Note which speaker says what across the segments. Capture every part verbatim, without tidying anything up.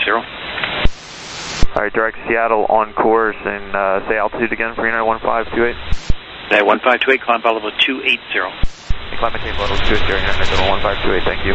Speaker 1: zero.
Speaker 2: Alright, direct Seattle on course and uh, say altitude again for United one five two eight.
Speaker 1: United one five two eight, climb flight level two eighty.
Speaker 2: Climb maintain level two eighty, United one five two eight, thank you.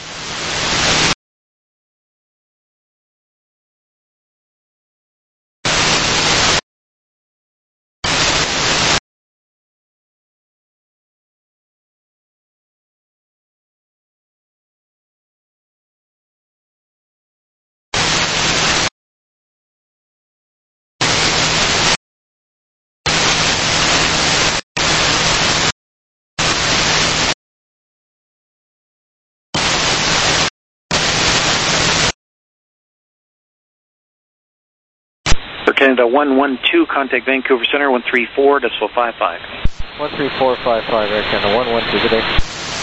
Speaker 1: Canada one one two, contact Vancouver Center, one three four, decimal five five.
Speaker 3: one three four five five, Air Canada one one two, good day.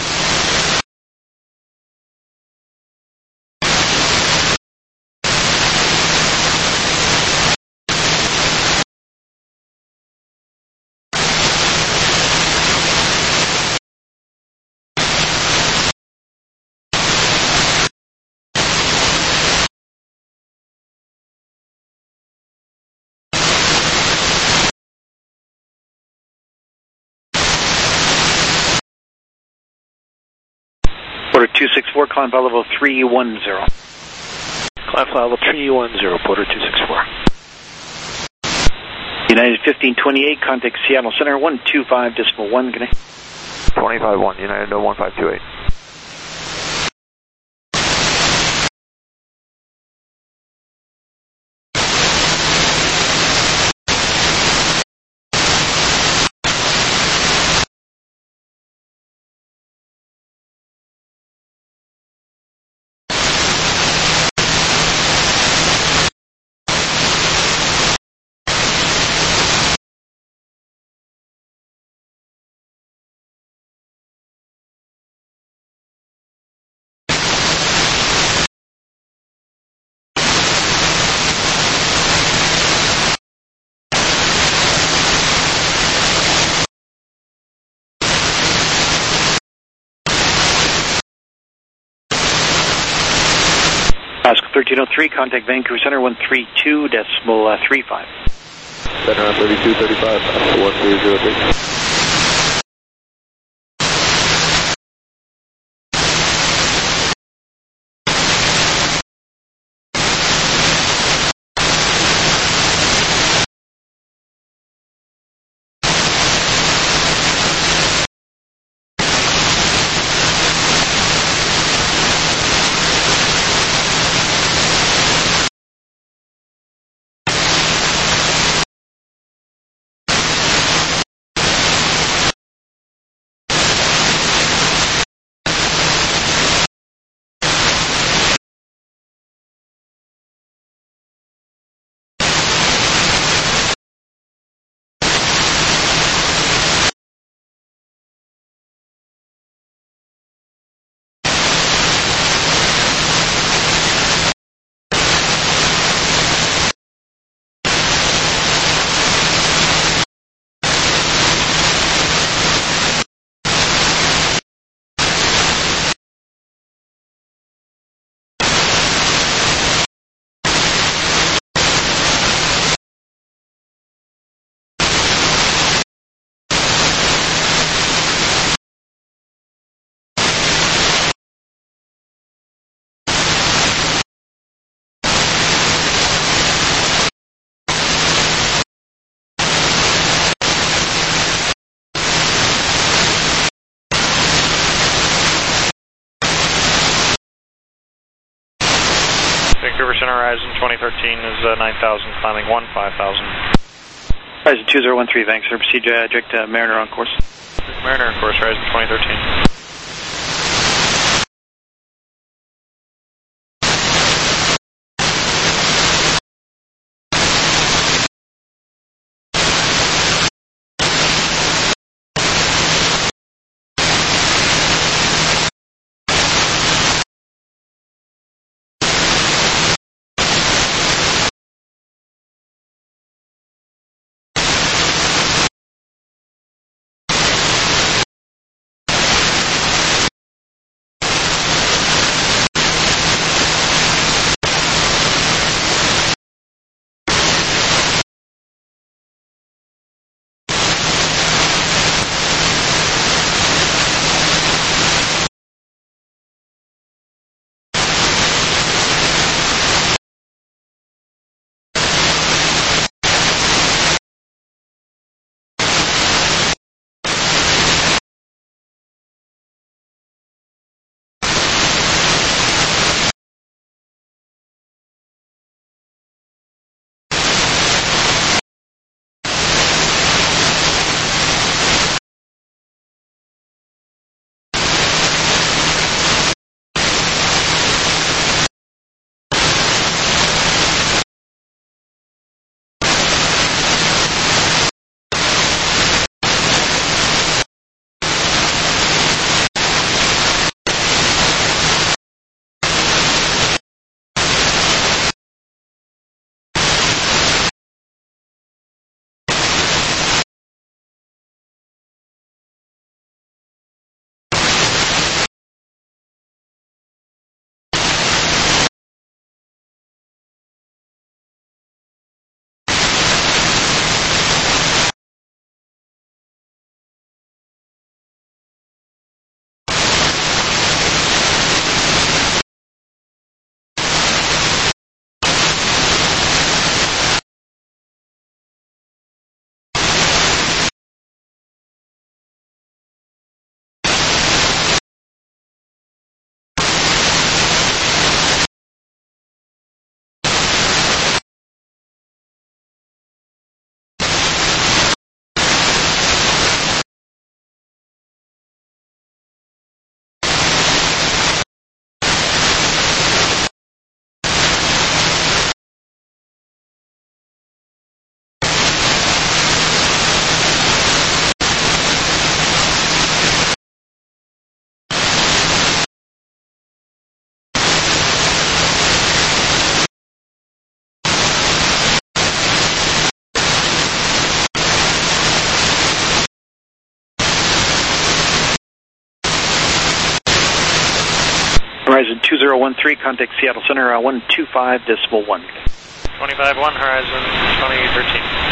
Speaker 1: Porter two six four, climb flight level three one zero.
Speaker 3: Climb flight level three one zero, Porter two six four.
Speaker 1: United fifteen twenty-eight, contact Seattle Center, one two five, decimal one, good day.
Speaker 2: twenty-five one, United one five two eight.
Speaker 1: Pascal thirteen oh three, contact Vancouver Center, one three two, decimal uh, three five.
Speaker 4: Center on thirty-two thirty-five, one three zero three.
Speaker 5: Vancouver Center, Horizon twenty thirteen is uh, nine thousand, climbing one five thousand.
Speaker 1: Horizon two zero one three, Vancouver, proceed uh, direct uh, Mariner on course.
Speaker 5: Mariner on course, Horizon twenty thirteen.
Speaker 1: Horizon two zero one three, contact Seattle Center, uh, one two five decimal one.
Speaker 5: twenty-five one, Horizon twenty thirteen.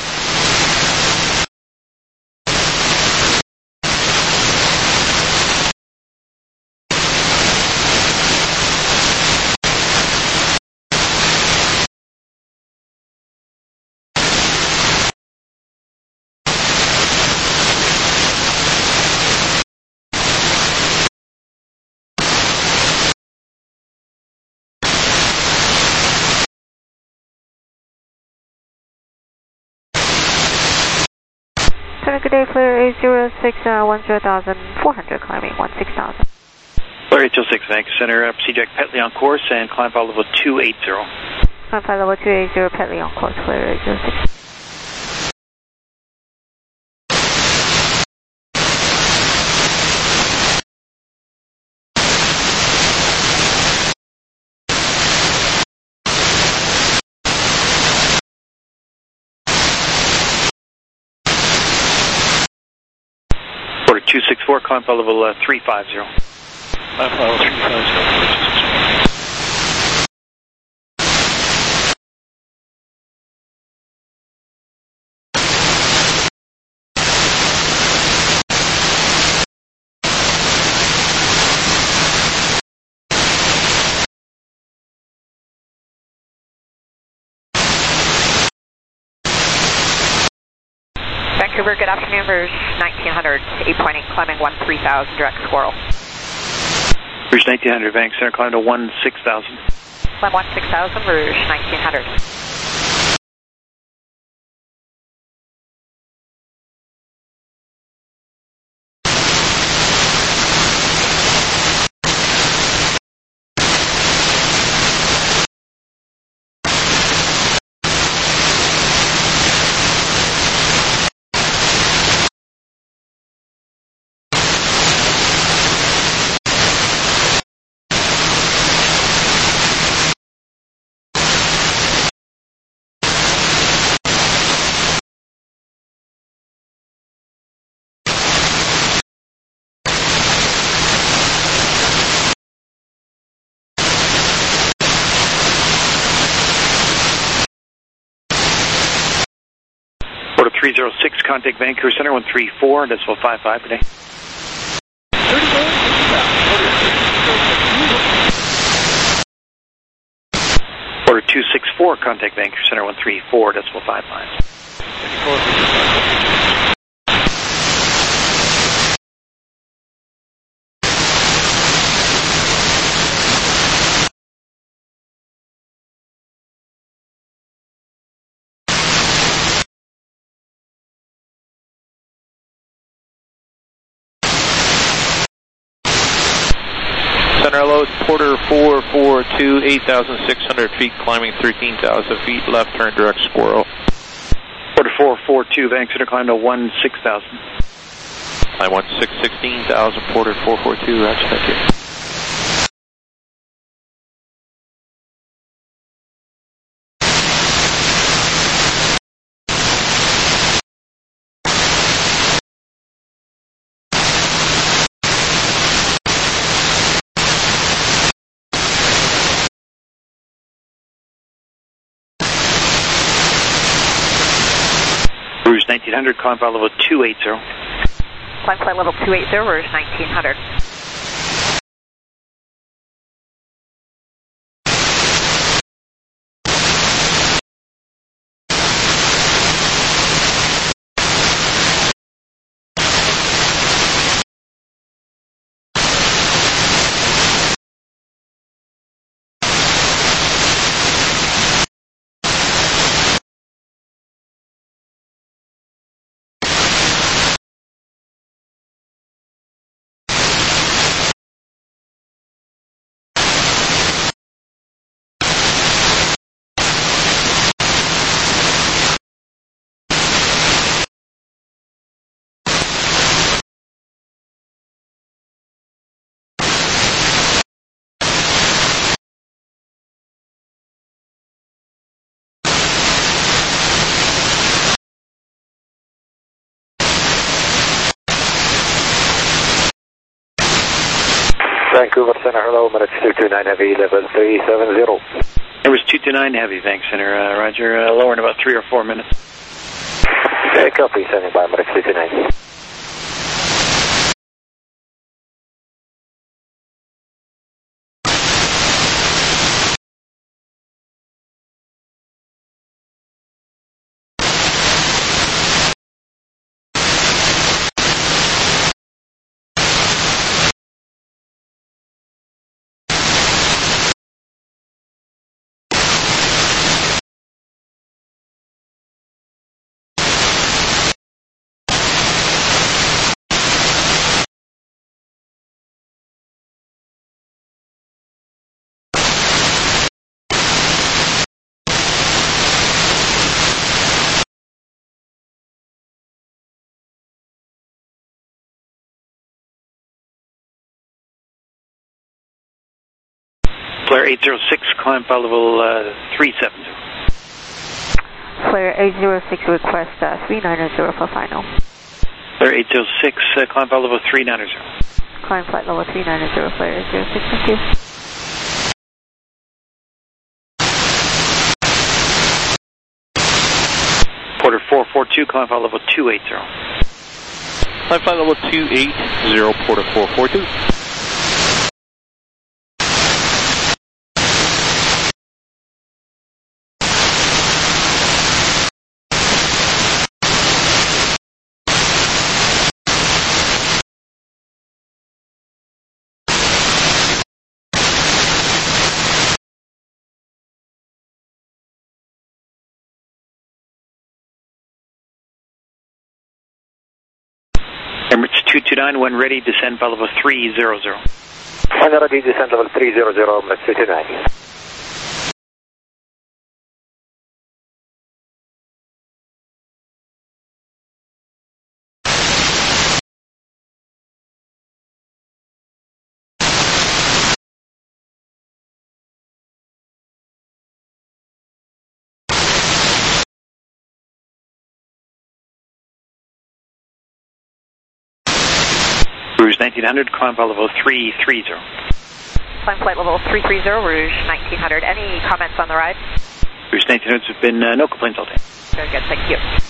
Speaker 6: Good day, Flare eight zero six, uh, one zero thousand, four hundred, climbing one six thousand.
Speaker 1: Flare eight zero six, Vancouver Center, uh, proceed direct Petley on course and climb file level two eighty.
Speaker 6: Climb file level two eighty, Petley on course, Flare eight zero six.
Speaker 1: two six four, climb file level uh, three five zero.
Speaker 3: Climb file level three five zero.
Speaker 6: Vancouver, good afternoon, Rouge nineteen hundred, eight point eight, climbing one three thousand, direct Squirrel.
Speaker 1: Rouge nineteen hundred, Vancouver Center, climb to one six thousand.
Speaker 6: Climb one six thousand, Rouge nineteen hundred.
Speaker 1: three zero six, contact Vancouver Center, one three four, decimal five five today. Order two six four, contact Vancouver Center, one three four, decimal five five.
Speaker 3: Center load, Porter four four two, eight thousand six hundred feet, climbing thirteen thousand feet, left turn direct Squirrel.
Speaker 1: Porter four four two, Vancouver Center, climb to one six thousand.
Speaker 3: I want six sixteen thousand, Porter four four two, that's thank you.
Speaker 1: Rouge nineteen hundred, climb file level two eighty.
Speaker 6: Climb flight level two eighty, Rouge nineteen hundred.
Speaker 4: Vancouver Center, hello, minutes two two nine heavy, level three seven zero.
Speaker 1: There was two two nine heavy, thanks, Center. Uh, Roger, uh, lower in about three or four minutes.
Speaker 4: Okay, copy, standing by, minutes two two nine.
Speaker 1: Flare eight zero six, climb file level uh, three seven zero.
Speaker 6: Flare eight zero six, request uh, three nine zero for final.
Speaker 1: Flare eight zero six, uh, climb file level three nine zero.
Speaker 6: Climb flight level three nine zero, Flare eight zero six, thank you.
Speaker 1: Porter four four two, climb file level two eight zero.
Speaker 3: Climb flight level two eight zero, Porter four four two.
Speaker 1: Emirates two two nine, when ready, descend file level three zero zero.
Speaker 4: When ready, descend level three zero zero, minutes two two nine.
Speaker 1: Rouge nineteen hundred, climb file level three three zero.
Speaker 7: Climb flight level three three zero, Rouge nineteen hundred. Any comments on the ride?
Speaker 1: Rouge nineteen hundred has been uh, no complaints all day.
Speaker 7: Very good, thank you.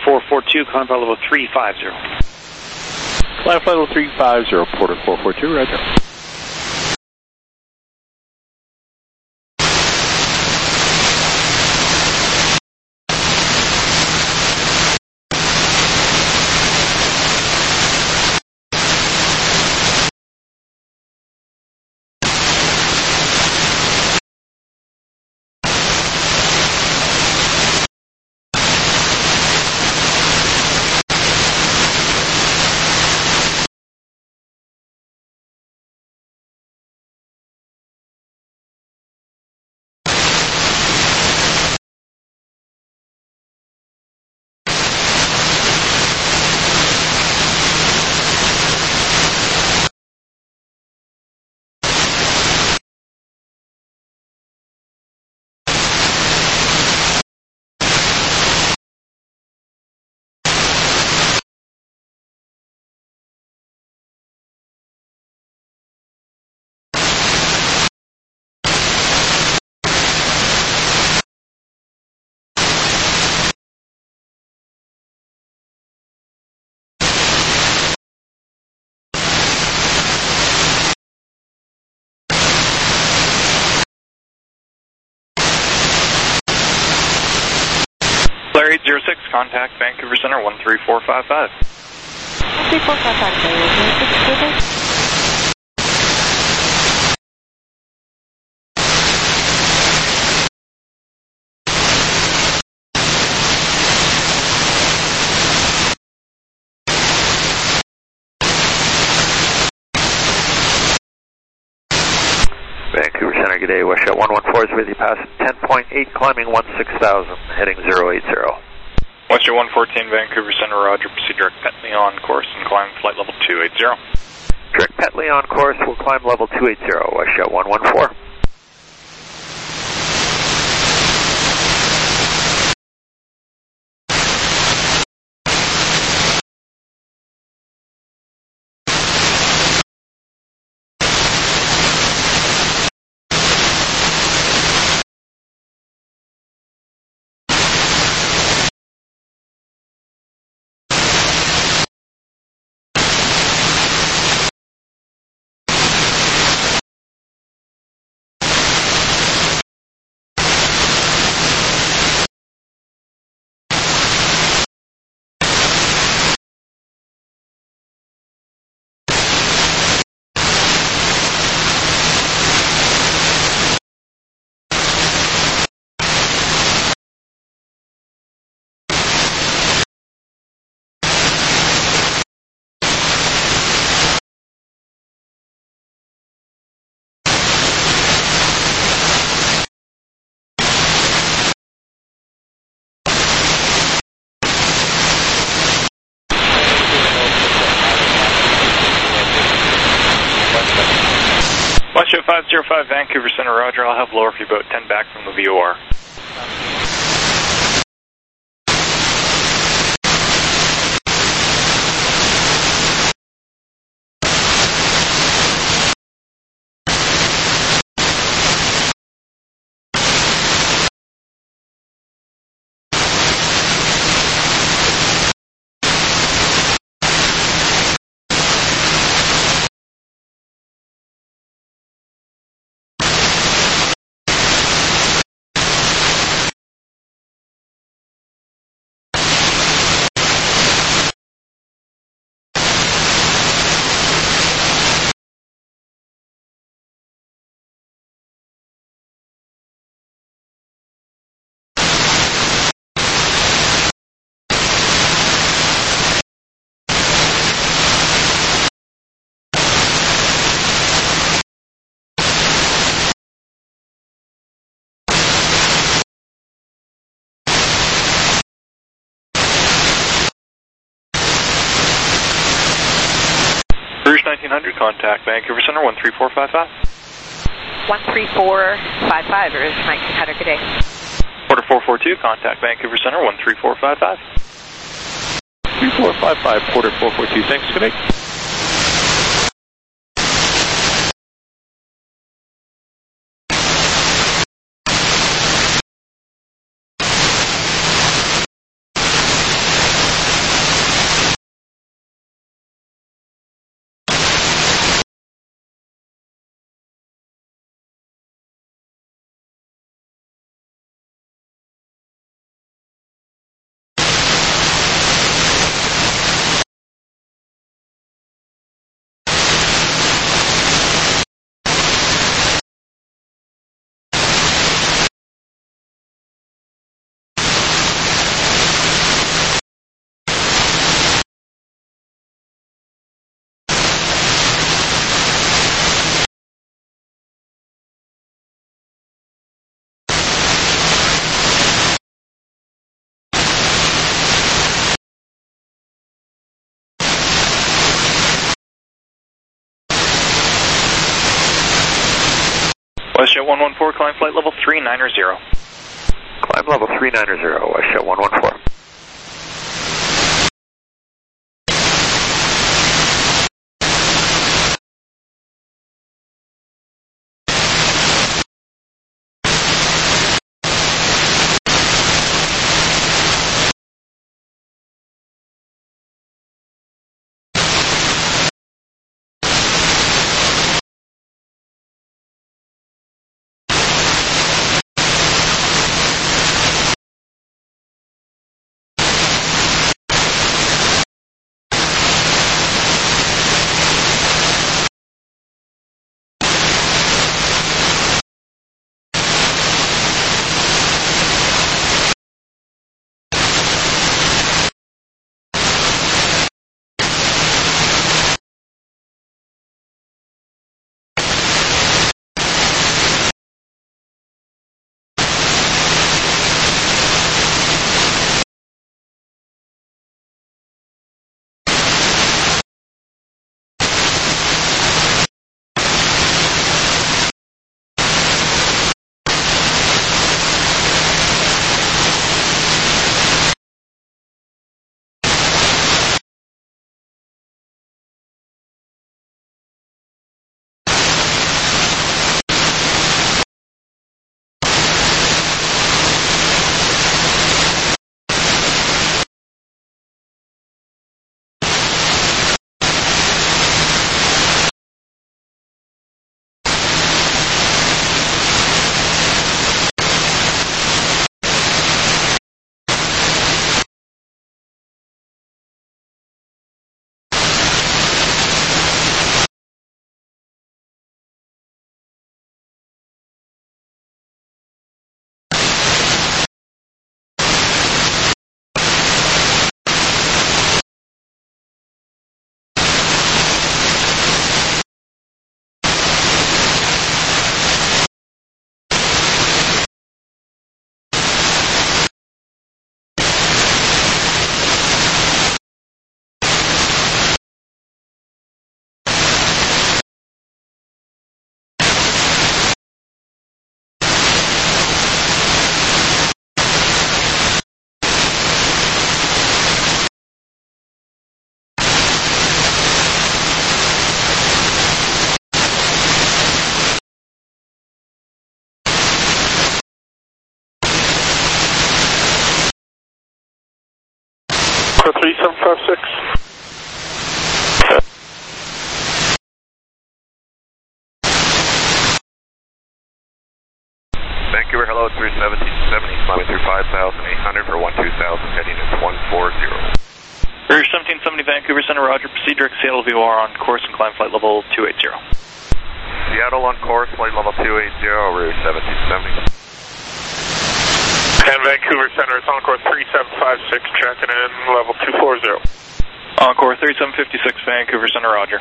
Speaker 1: four four two, climb flight level three five zero.
Speaker 3: Climb flight level three five zero, Porter four four two, roger.
Speaker 5: Flare eight zero six, contact Vancouver Center one three four five five.
Speaker 6: one three four five five, Flare eight zero six, Quebec.
Speaker 2: Vancouver Center, good day. Westjet one one four is with you, passing ten point eight, climbing one six thousand, heading zero eight zero.
Speaker 5: Westjet one fourteen, Vancouver Center, roger. Proceed direct Petley on course and climb flight level two eight zero.
Speaker 2: Direct Petley on course, we'll climb level two eighty, Westjet one one four.
Speaker 5: Westjet five zero five, Vancouver Center, roger. I'll have lower for you boat ten back from the V O R. Rouge nineteen hundred, contact Vancouver Center one three four five five.
Speaker 7: one three four five five, Rouge nineteen hundred, good day.
Speaker 5: Porter four four two, contact Vancouver Center one three four five five.
Speaker 3: three four five five, Porter four four two, thanks, good day.
Speaker 1: WestJet one one four, climb flight level three niner zero.
Speaker 2: Climb level three niner zero, WestJet one one four.
Speaker 4: three seven five six.
Speaker 8: Vancouver, hello, through seventeen seventy, climbing through five thousand eight hundred for one two thousand, heading at one four zero.
Speaker 1: Rouge seventeen seventy, Vancouver Center, roger, proceed direct Seattle V O R on course and climb flight level two eighty.
Speaker 8: Seattle on course, flight level two eighty, Rouge seventeen seventy.
Speaker 4: And Vancouver Center is on course three seven five six, checking in, level two forty.
Speaker 1: On course three seven five six, Vancouver Center, roger.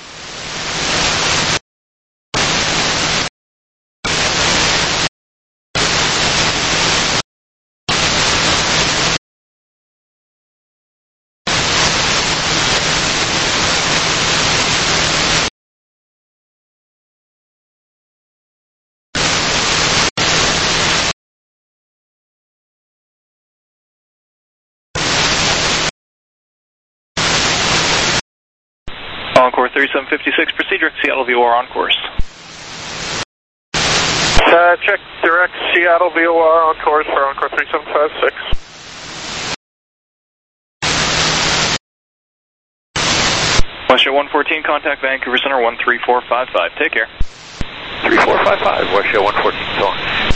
Speaker 1: On course three seven five six, proceed direct Seattle V O R on course.
Speaker 4: Uh, check direct Seattle V O R on course for on course three seven five six.
Speaker 1: WestJet one fourteen, contact Vancouver Center one three four five five. Take care.
Speaker 2: three four five five, WestJet one fourteen, so on.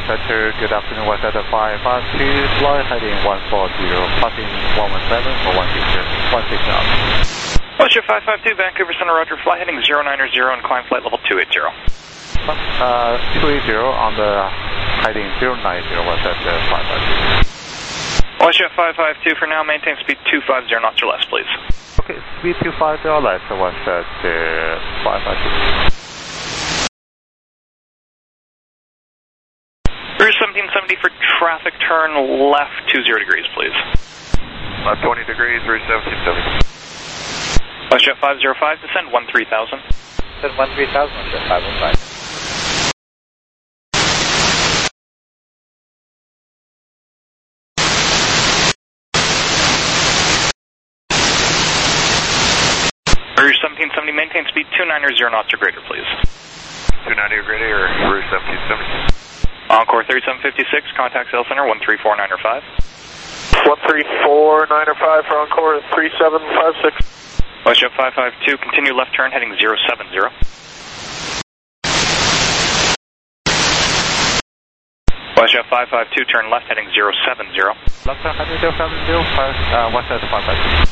Speaker 9: West Center, good afternoon, West Center five five two, fly heading one four zero, passing one one seven for one six zero.
Speaker 1: West Jet five five two, Vancouver Center, Roger, fly heading zero nine zero and climb flight level two eight zero.
Speaker 9: Uh, two eight zero on the heading zero nine zero, West Center five five two.
Speaker 1: West Jet five five two, for now, maintain speed two five zero knots or less, please.
Speaker 9: Okay, speed two five zero less, West Center five five two.
Speaker 1: Rouge seventeen seventy for traffic, turn left two zero degrees, please.
Speaker 8: Left twenty degrees, Rouge seventeen seventy.
Speaker 1: West Jet five zero five, descend one three thousand.
Speaker 10: Descend one three thousand, West Jet five one five.
Speaker 1: Rouge seventeen seventy, maintain speed two nine zero knots or greater, please.
Speaker 8: two ninety or greater, or Rouge seventeen seventy.
Speaker 1: Encore thirty-seven fifty-six, contact Sales Center one three four nine five.
Speaker 4: one three four nine five for Encore three seven five six.
Speaker 1: West Jet five five two, continue left turn heading zero seven zero. West Jet five five two, turn left heading zero seven zero.
Speaker 9: Left turn heading zero seven zero, uh, West Center five five two.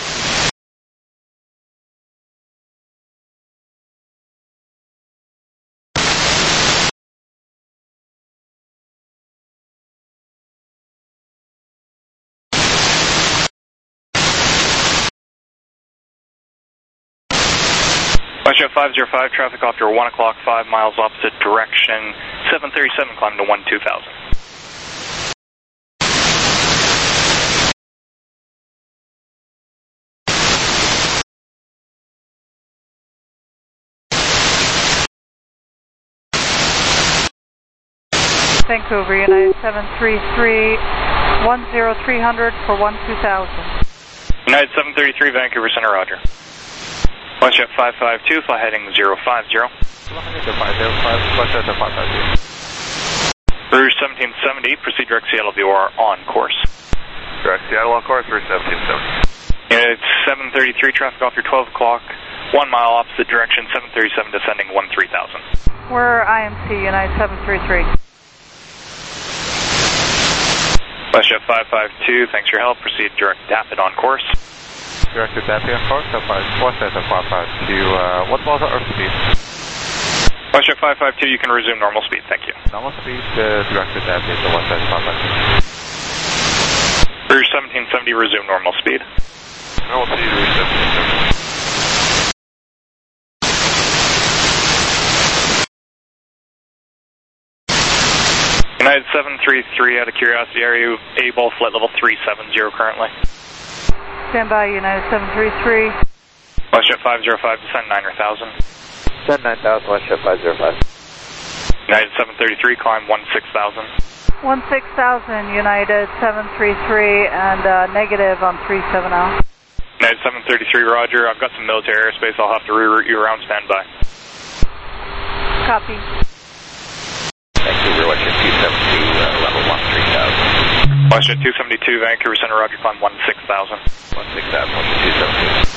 Speaker 1: West Jet five zero five, traffic off your one o'clock, five miles opposite direction, seven thirty-seven, climb to one two thousand.
Speaker 11: Vancouver, United seven three three, one zero three hundred for one two thousand.
Speaker 1: United seven thirty-three, Vancouver Center, Roger. West Jet five five two, fly heading zero five zero. Rouge seventeen seventy, proceed direct Seattle V O R on course.
Speaker 8: Direct Seattle on course, Rouge seventeen seventy.
Speaker 1: United seven thirty-three, traffic off your twelve o'clock, one mile opposite direction, seven thirty-seven, descending one three thousand.
Speaker 11: We're I M C, United seven three three.
Speaker 1: West Jet five five two, thanks for your help, proceed direct Dapit on course.
Speaker 9: Direct to Dapit on course, West Center five five two, uh, what was our speed?
Speaker 1: West Jet five five two, you can resume normal speed, thank you.
Speaker 9: Normal speed, uh, direct to Dapit, West Center five five two.
Speaker 1: Rouge seventeen seventy, resume normal speed.
Speaker 8: Normal speed, Rouge seventeen seventy.
Speaker 1: United seven three three, out of curiosity, are you able, flight level three seven zero currently?
Speaker 11: Stand by, United seven three three.
Speaker 1: West Jet five zero five, descend nine thousand.
Speaker 10: Descend nine thousand, West Jet five zero five.
Speaker 1: United seven thirty-three, climb one six thousand.
Speaker 11: one six thousand, United seven three three, and uh, negative on three seven zero.
Speaker 1: United seven thirty-three, Roger, I've got some military airspace, I'll have to reroute you around, standby.
Speaker 11: Copy.
Speaker 10: Vancouver, West Jet two seventy-two, uh, level one three thousand.
Speaker 1: West Jet two seventy-two, Vancouver Center, Roger, climb one six thousand.
Speaker 10: one six thousand, West Jet two seventy-two.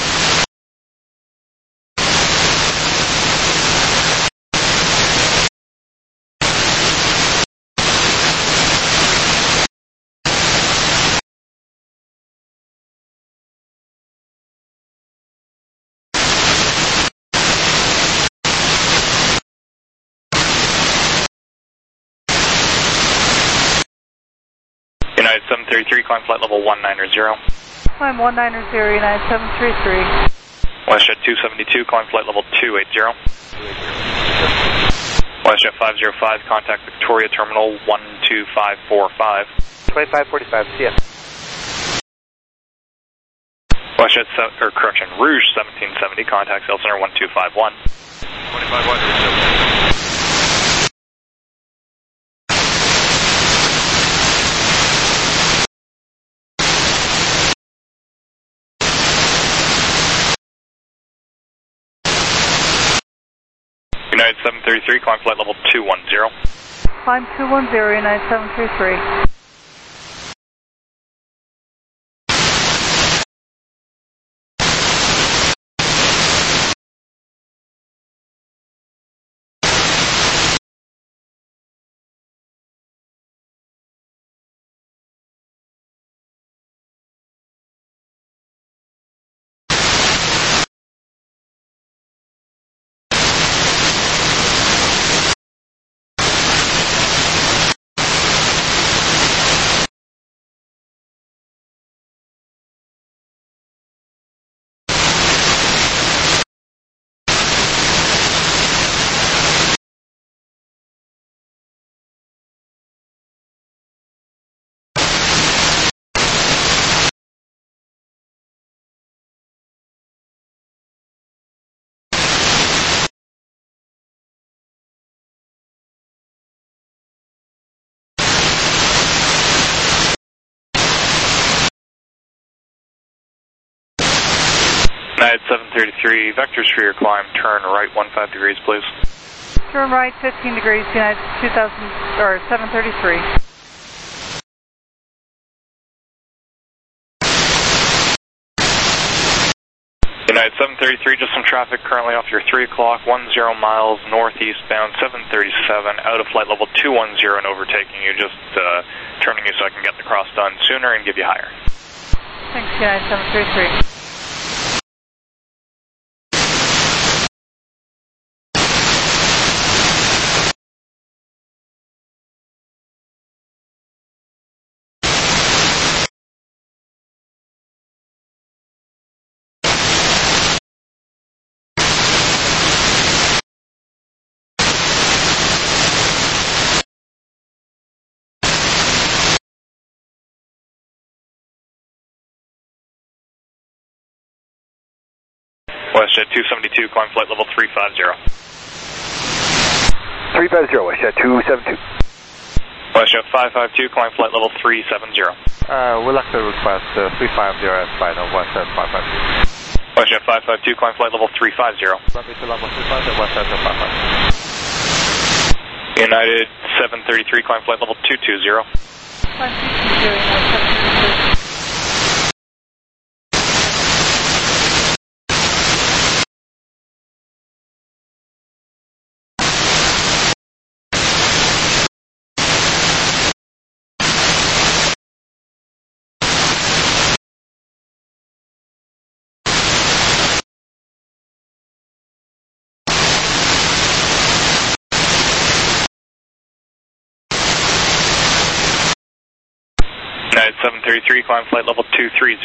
Speaker 1: United seven thirty-three, climb flight level one nine zero.
Speaker 11: Climb one nine zero, United seven three three.
Speaker 1: West Jet two seventy-two, climb flight level two eight zero. West Jet five zero five, contact Victoria Terminal one two five four five.
Speaker 10: twenty-five forty-five, see ya.
Speaker 1: West Jet, or correction, Rouge seventeen seventy, contact Sales Center one two five one.
Speaker 8: twenty-five one, Rouge seventeen seventy.
Speaker 1: United seven thirty-three, climb flight level two one zero.
Speaker 11: Climb two one zero, United seven three three.
Speaker 1: United seven thirty-three, vectors for your climb, turn right fifteen degrees, please.
Speaker 11: Turn right fifteen degrees, United two thousand, or seven thirty-three.
Speaker 1: United seven thirty-three, just some traffic currently off your three o'clock, ten miles northeast bound, seven thirty-seven, out of flight level two one zero and overtaking you, just uh, turning you so I can get the cross done sooner and give you higher.
Speaker 11: Thanks, United seven thirty-three.
Speaker 1: WestJet two seventy-two, climb flight level three fifty.
Speaker 12: three fifty, WestJet two seventy-two.
Speaker 1: WestJet five five two, climb flight level three seventy.
Speaker 9: Uh, we'd like to request uh, three fifty as final, WestJet five five two.
Speaker 1: WestJet five five two, climb flight level three fifty.
Speaker 9: Runway to level three fifty, WestJet five five two.
Speaker 1: United seven thirty-three, climb flight level two two zero.
Speaker 11: Climb two two zero, United seven thirty-three.
Speaker 1: United seven thirty-three, climb flight level two thirty.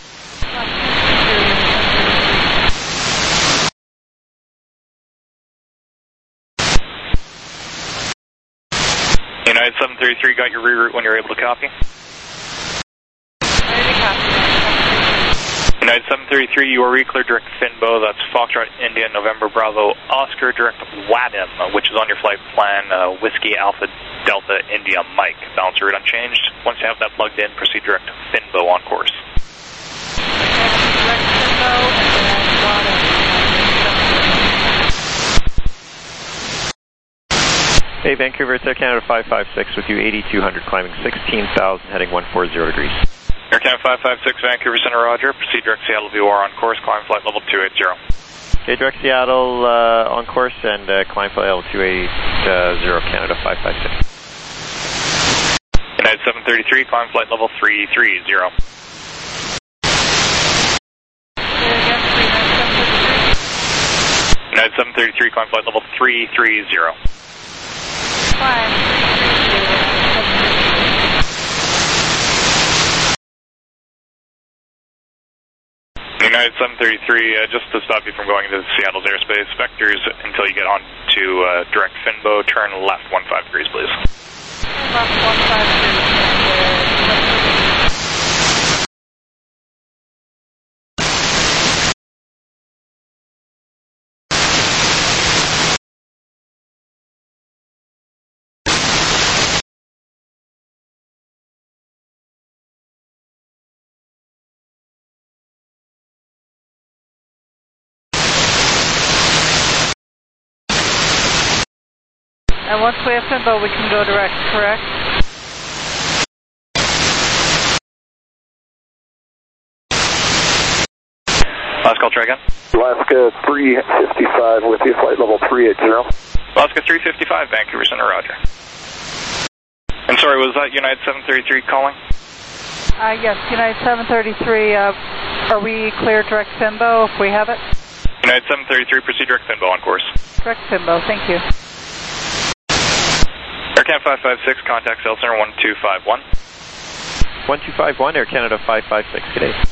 Speaker 1: United seven thirty-three, got your reroute when you're able to copy.
Speaker 11: Ready to copy.
Speaker 1: United seven thirty-three, you are reclear direct Finbo, that's Foxtrot India November Bravo Oscar direct Wadham, which is on your flight plan, uh, Whiskey Alpha Delta India Mike. Balance route unchanged. Once you have that plugged in, proceed direct Finbo on course.
Speaker 11: Direct Finbo and then Wadham.
Speaker 2: Hey Vancouver, it's Air Canada five five six with you, eighty-two hundred, climbing sixteen thousand, heading one forty degrees.
Speaker 1: Air Canada five five six, Vancouver Center, roger. Proceed direct Seattle V O R on course, climb flight level two eighty.
Speaker 2: Okay, direct Seattle uh, on course and uh, climb flight level two eighty, Canada five five six.
Speaker 1: United seven thirty-three, climb flight level three thirty. United seven thirty-three, climb flight level three thirty.
Speaker 11: Climb
Speaker 1: United seven thirty-three, uh, just to stop you from going into Seattle's airspace, vectors until you get on to uh, direct Finbo, turn left fifteen degrees, please.
Speaker 11: left one five And once we have Finbo, we can go direct, correct?
Speaker 1: Last call, try again.
Speaker 12: Alaska three fifty-five with you, flight level three eighty.
Speaker 1: Alaska three fifty-five, Vancouver Center, roger. And sorry, was that United seven thirty-three calling?
Speaker 11: Uh, yes, United seven thirty-three, uh, are we clear direct Finbo if we have it?
Speaker 1: United seven thirty-three, proceed direct Finbo on course.
Speaker 11: Direct Finbo, thank you.
Speaker 1: Air Canada five five six, contact Cell Center one two five one.
Speaker 2: one two five one, Air Canada five five six, good day.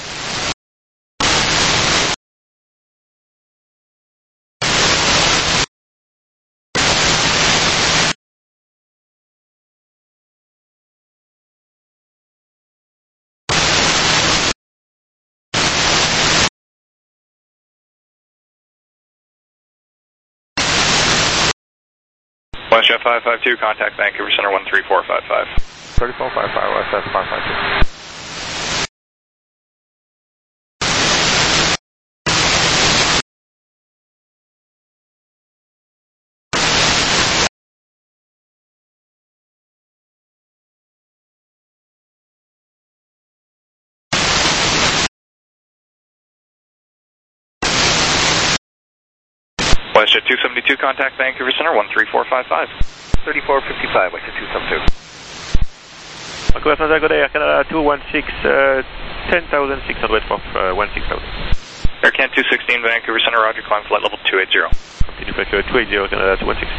Speaker 1: WestJet five five two, contact Vancouver Center one three four five five.
Speaker 9: three four five five, WestJet five five two.
Speaker 1: WestJet two seventy-two, contact Vancouver Center, one three four five five.
Speaker 8: thirty-four fifty-five, WestJet two seventy-two.
Speaker 2: Vancouver Center, good day, Air Canada two one six, uh, ten thousand six hundred for uh, one six thousand.
Speaker 1: Air Can two sixteen, Vancouver Center, roger, climb flight level two eighty.
Speaker 2: Continue flight two eighty, Canada two one six.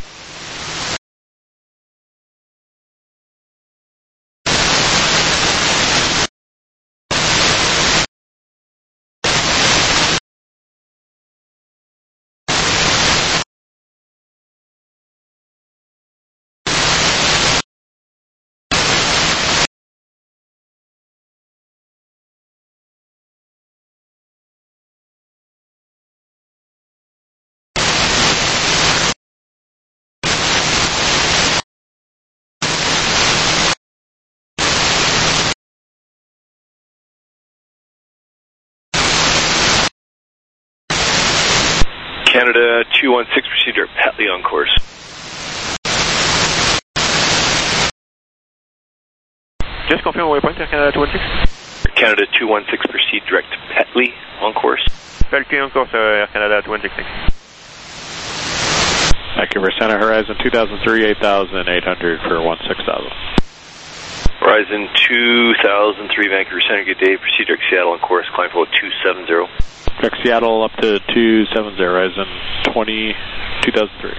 Speaker 10: Canada two one six, procedure Petley on course.
Speaker 2: Just confirm waypoint, Air Canada two one six.
Speaker 10: Canada two one six, proceed direct to Petley on course.
Speaker 2: Petley on course, uh, Air Canada two one six.
Speaker 3: Vancouver Center, Horizon two thousand three, eight thousand eight hundred for one six thousand.
Speaker 10: Horizon two thousand three, Vancouver Center, good day, proceed direct Seattle on course, climb flow two seventy.
Speaker 3: Direct Seattle up to two seventy, Horizon twenty, two thousand three.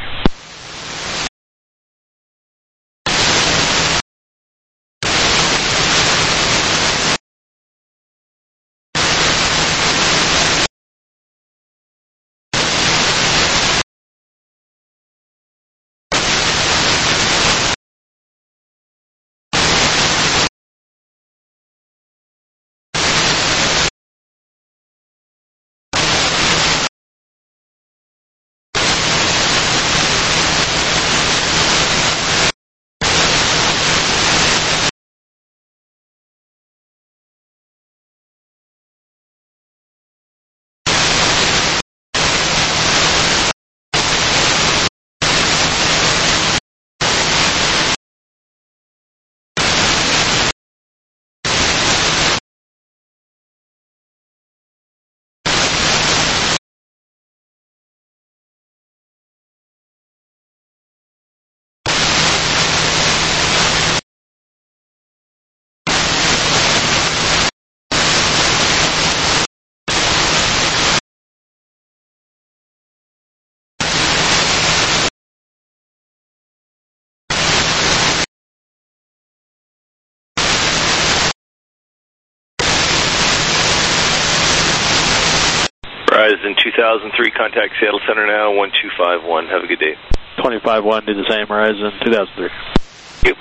Speaker 10: Horizon two thousand three, contact Seattle Center now, one two five one. Have a good day.
Speaker 3: twenty-five one, do the same, Horizon two thousand three.
Speaker 10: Thank you.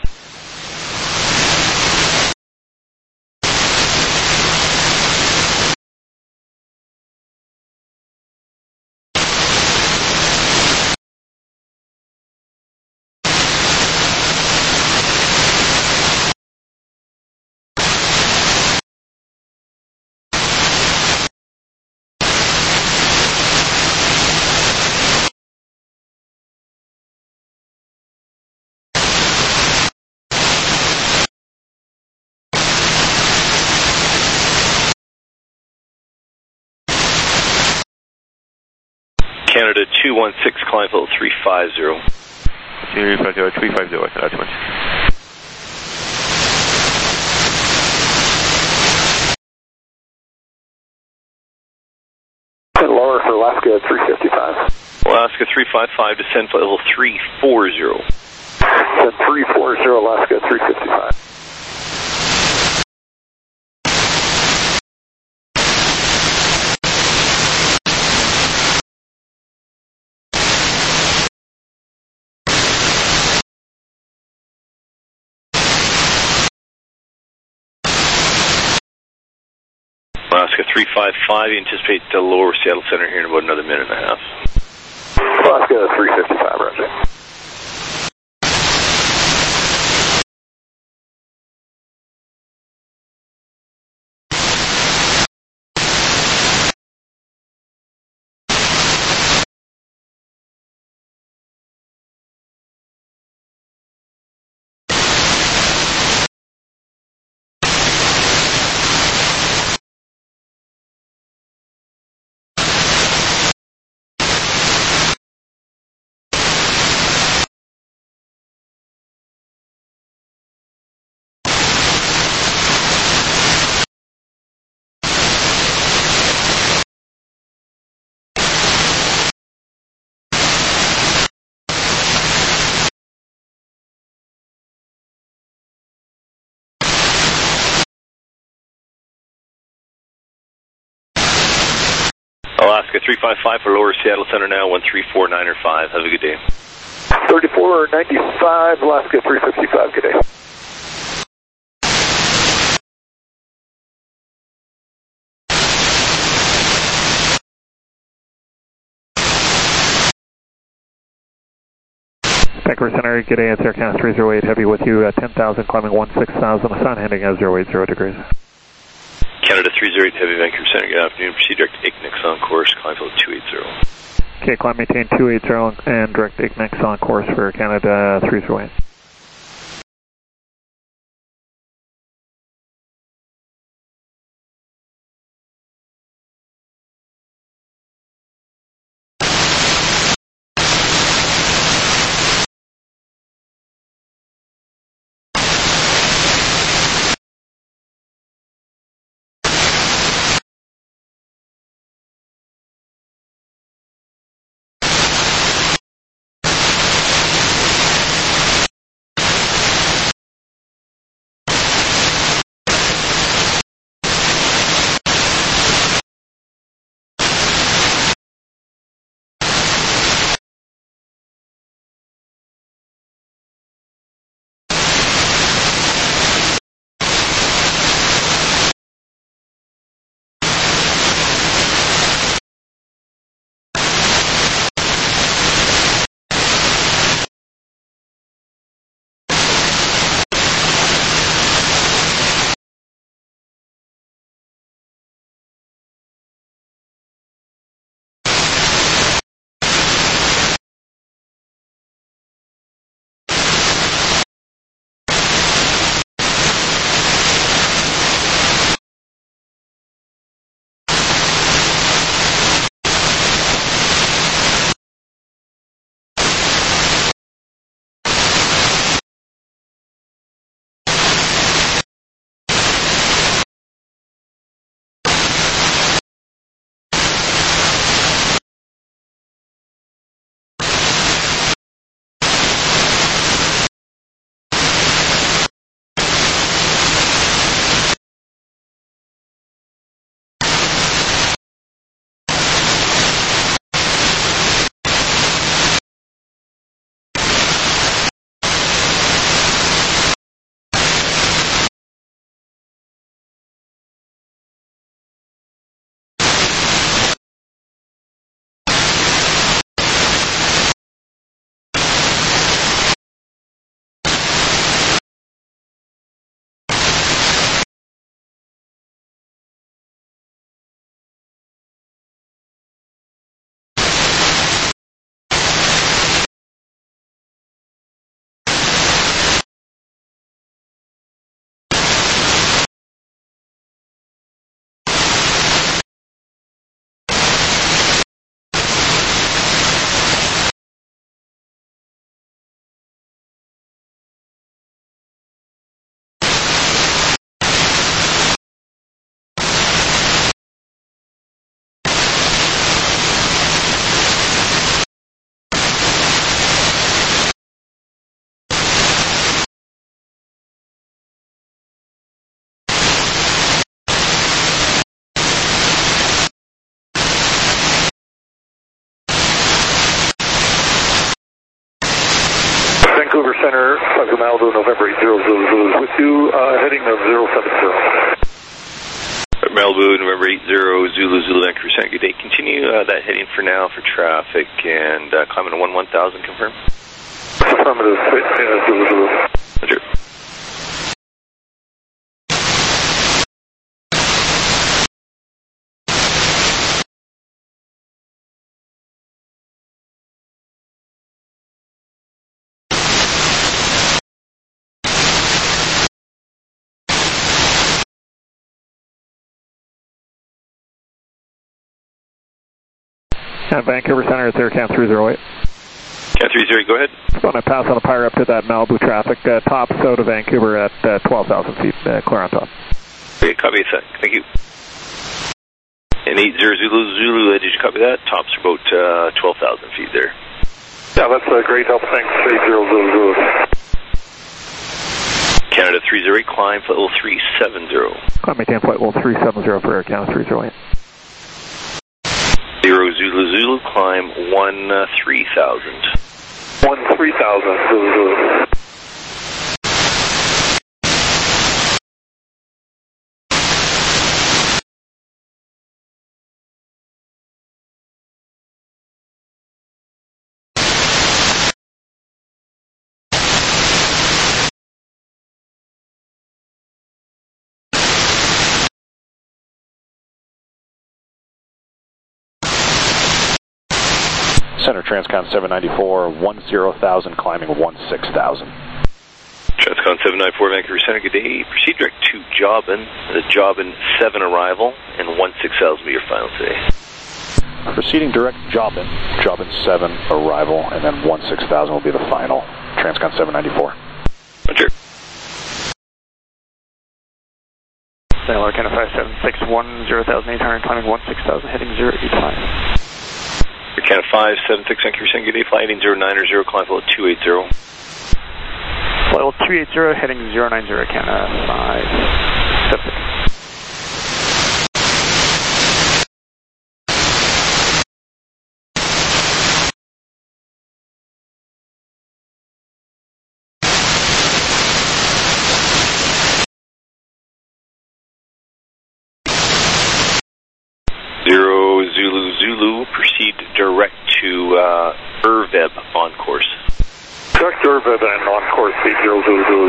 Speaker 10: Canada two one six, climb level three five zero.
Speaker 2: Continue flight level three five zero, Canada two one six.
Speaker 12: Lower for Alaska three fifty-five.
Speaker 10: Alaska three five five, descend flight level three four zero.
Speaker 12: Descend three four zero, Alaska three fifty-five.
Speaker 10: Alaska three five five, you anticipate the lower Seattle Center here in about another minute and a half.
Speaker 12: Alaska three fifty-five, roger.
Speaker 10: Alaska three five five for lower Seattle Center now, one three four nine or five. Have a good day.
Speaker 12: thirty-four ninety-five, Alaska three fifty-five, good day.
Speaker 13: Vancouver Center, good day, it's Air Canada three zero eight, heavy with you, uh, ten thousand, climbing one six thousand, the sun heading at zero eight zero degrees.
Speaker 10: Canada three zero eight, heavy Vancouver Center, good afternoon, proceed direct to Ignex on course, climb field two eighty.
Speaker 13: Okay, climb maintain two eighty and direct Ignex on course for Canada three zero eight.
Speaker 12: Vancouver Center, Plaza Malibu, November eight zero Zulu Zulu with you, uh, heading of zero seven zero.
Speaker 10: Malibu, November eight zero Zulu Zulu, Vancouver Center, good day. Continue uh, that heading for now for traffic and uh, climbing to one one thousand, confirm?
Speaker 12: Affirmative, uh, Zulu Zulu.
Speaker 10: Roger.
Speaker 13: And Vancouver Center, it's Air Canada three zero eight.
Speaker 10: Canada three zero eight, go ahead.
Speaker 13: Going to pass on the Pyre up to that Malibu traffic, uh, tops out of Vancouver at uh, twelve thousand feet, uh, clear on top.
Speaker 10: Okay, copy that. Thank you. And eight zero Zulu Zulu, uh, did you copy that? Tops are about uh, twelve thousand feet there.
Speaker 12: Yeah, that's a great help. Thanks, eight zero Zulu Zulu.
Speaker 10: Canada three zero eight, climb flight level three seven zero.
Speaker 13: Climb maintain flight level three seven zero for Air Canada three zero eight.
Speaker 10: Zulu Zulu, climb one uh, three thousand.
Speaker 12: one three thousand, Zulu Zulu.
Speaker 14: Center Transcon seven ninety-four, one zero thousand, climbing one six thousand.
Speaker 10: Transcon seven ninety-four, Vancouver Center, good day. Proceed direct to Jobin, the Jobin seven arrival, and one six thousand will be your final today.
Speaker 14: Proceeding direct Jobin, Jobin seven arrival, and then one six thousand will be the final. Transcon seven ninety-four.
Speaker 10: Roger.
Speaker 15: Sailor Canada five seven six one, zero thousand eight hundred, climbing one six thousand, heading zero eight five.
Speaker 10: Canada five seven six, Vancouver Center, good day. Flight heading zero nine zero, climb level two eight zero.
Speaker 15: Flight level two eight zero, heading zero nine zero, Canada five seven six.
Speaker 10: Zero Zulu Zulu, proceed direct to uh, Irveb on course.
Speaker 12: Direct to Irveb and on course, eight zero Zulu Zulu.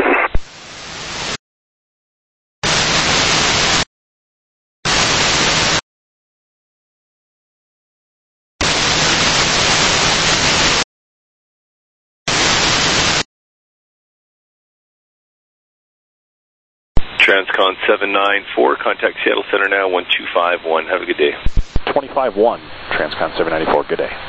Speaker 10: Transcon seven nine four, contact Seattle Center now, one two five one. Have a good day.
Speaker 14: twenty-five one, Transcon seven ninety-four, good day.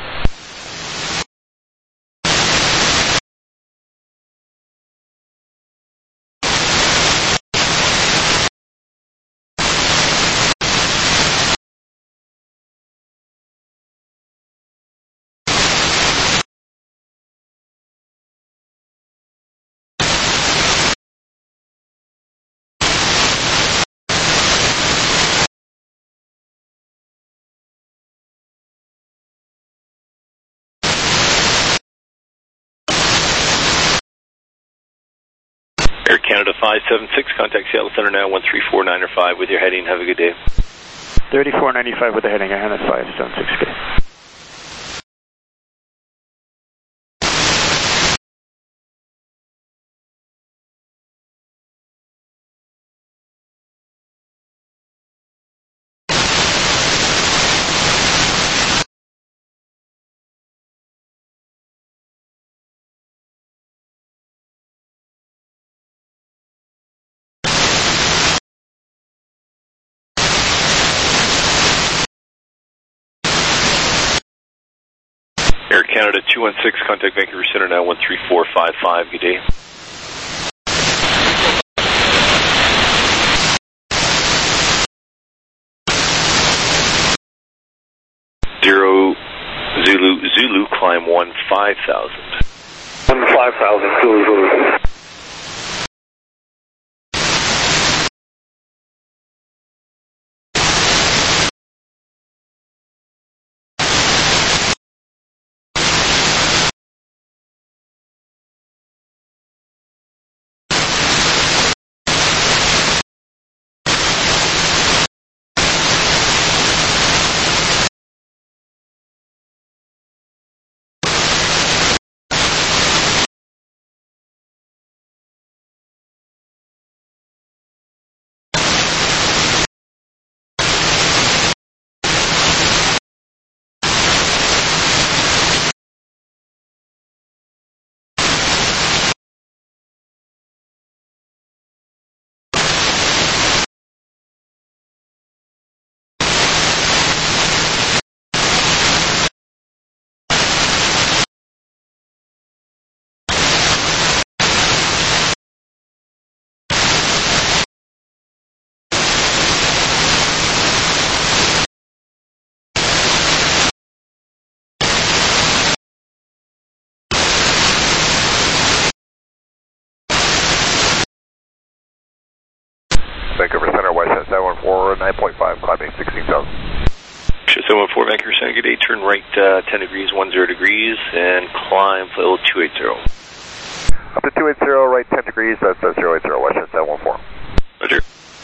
Speaker 10: Air Canada five seven six, contact Seattle Center now, one three four nine five with your heading. Have a good day.
Speaker 15: thirty-four ninety-five with the heading, Air Canada five seven six, good day.
Speaker 10: Air Canada two one six, contact Vancouver Center now, one three four five five, good day. Zero Zulu Zulu, climb one five thousand.
Speaker 12: one five thousand, Zulu Zulu.
Speaker 8: Vancouver Center, West seven one four, nine point five, climbing sixteen thousand.
Speaker 10: seven one four, Vancouver Center, good day. Turn right uh, ten degrees, ten degrees, and climb flight level two eighty.
Speaker 16: Up to two eighty, right ten degrees, that's uh, zero eight zero, Westjet seven one four.
Speaker 10: Roger.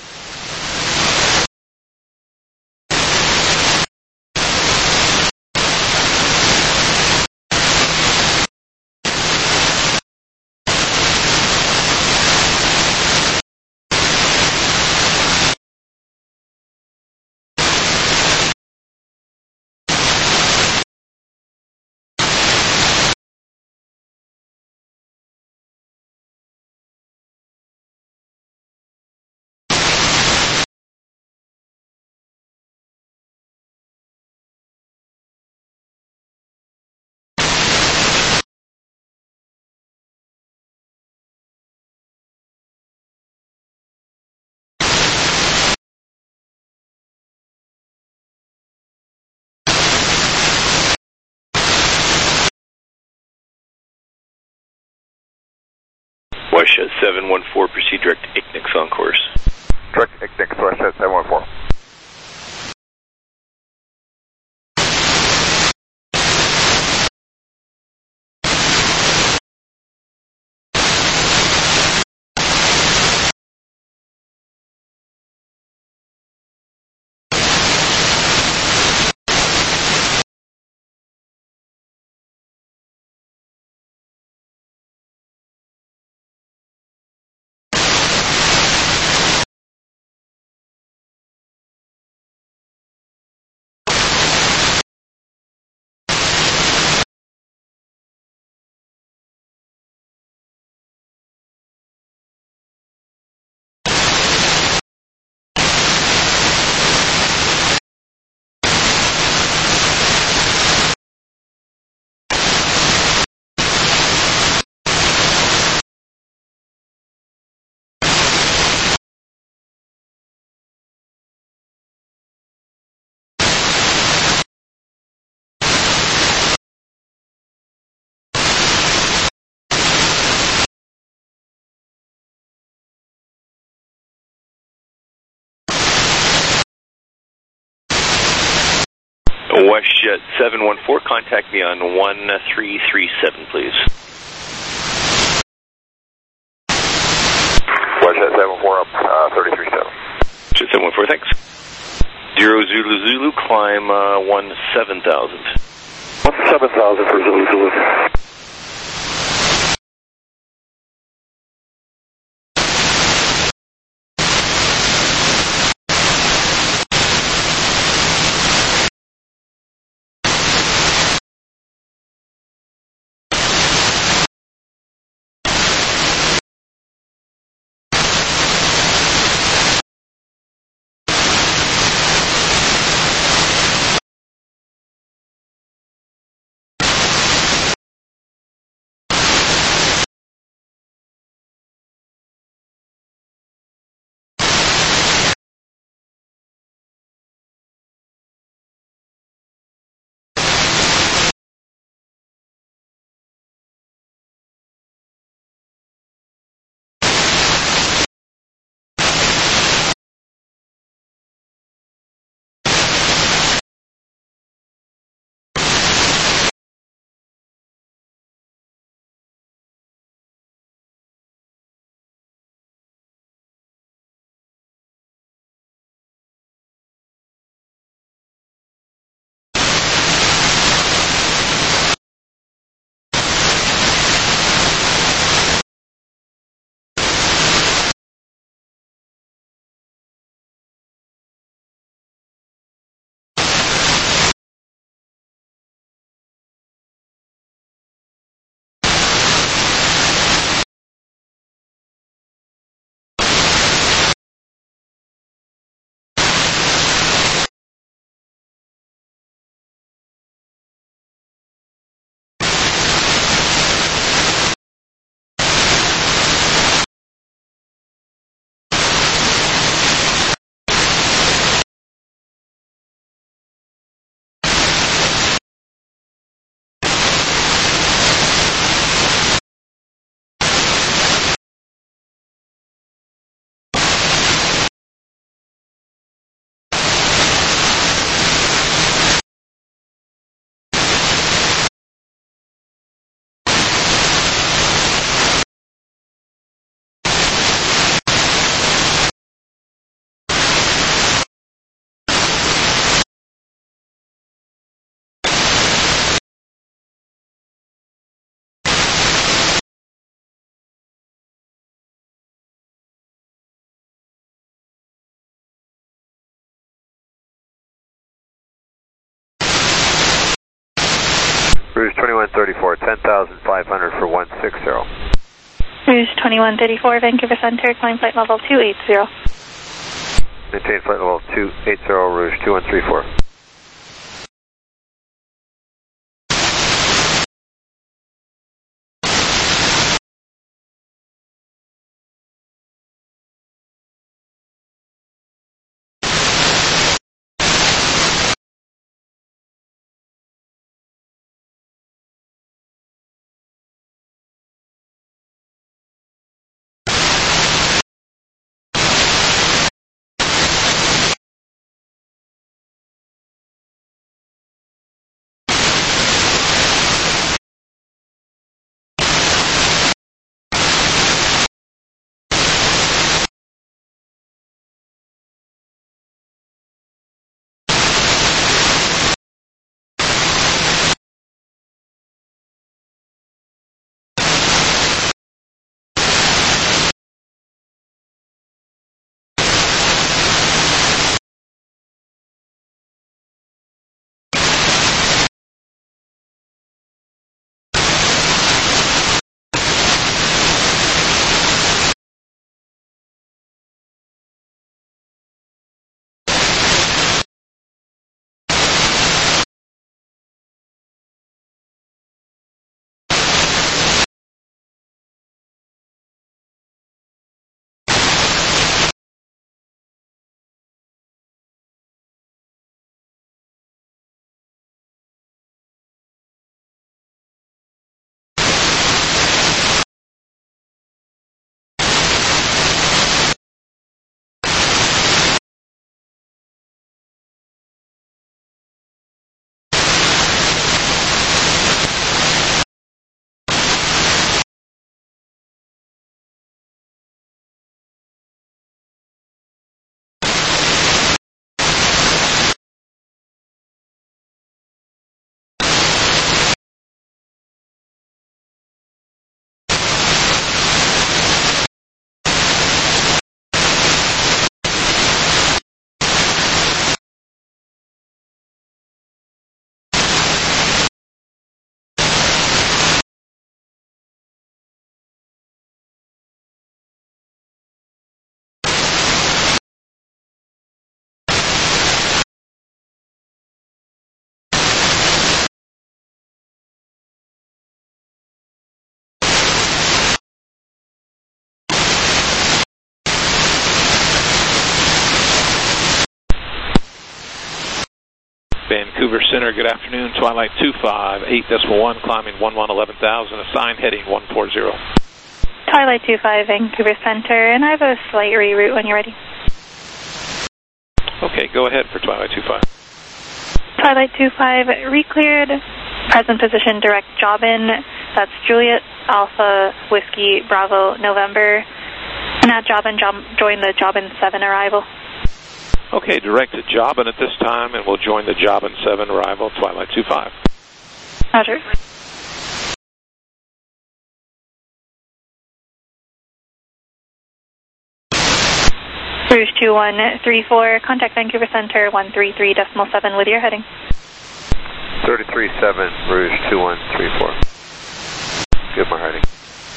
Speaker 10: Westjet seven one four, proceed direct I C N I C S on course.
Speaker 16: Direct I C N I C S, Westjet seven one four.
Speaker 10: Westjet seven one four, contact me on one three three seven, please.
Speaker 16: Westjet seven one four up, uh, three three seven.
Speaker 10: Westjet seven one four, thanks. Zero Zulu Zulu, climb uh, one seven thousand.
Speaker 12: one seven thousand for Zulu Zulu.
Speaker 16: Rouge twenty-one thirty-four, ten thousand five hundred for one six zero.
Speaker 17: Rouge twenty-one thirty-four, Vancouver Center, climb flight level two eight zero.
Speaker 16: Maintain flight level two eight zero, Rouge two one three four.
Speaker 3: Vancouver Center, good afternoon. Twilight two five, eight decimal one, climbing one one eleven thousand, assigned heading one four zero.
Speaker 17: Twilight two five, Vancouver Center, and I have a slight reroute when you're ready.
Speaker 3: Okay, go ahead for Twilight two five.
Speaker 17: Twilight two five, recleared, present position, direct job in. That's Juliet, Alpha, Whiskey, Bravo, November. And at job in, job, join the job in seven arrival.
Speaker 3: Okay, direct to Jobin at this time, and we'll join the Jobin seven arrival, Twilight two five.
Speaker 17: Roger. Rouge two one three four, contact Vancouver Center one three three decimal seven with your heading.
Speaker 16: thirty-three seven, Rouge two one three four. Give my heading.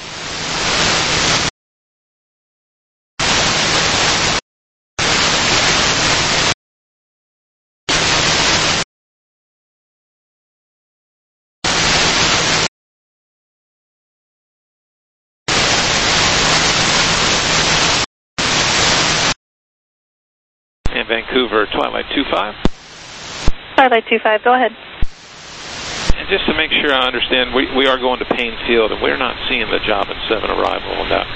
Speaker 3: And Vancouver, Twilight two five.
Speaker 17: Twilight two five, go ahead.
Speaker 3: And just to make sure I understand, we, we are going to Payne Field, and we're not seeing the Jobin seven arrival on that,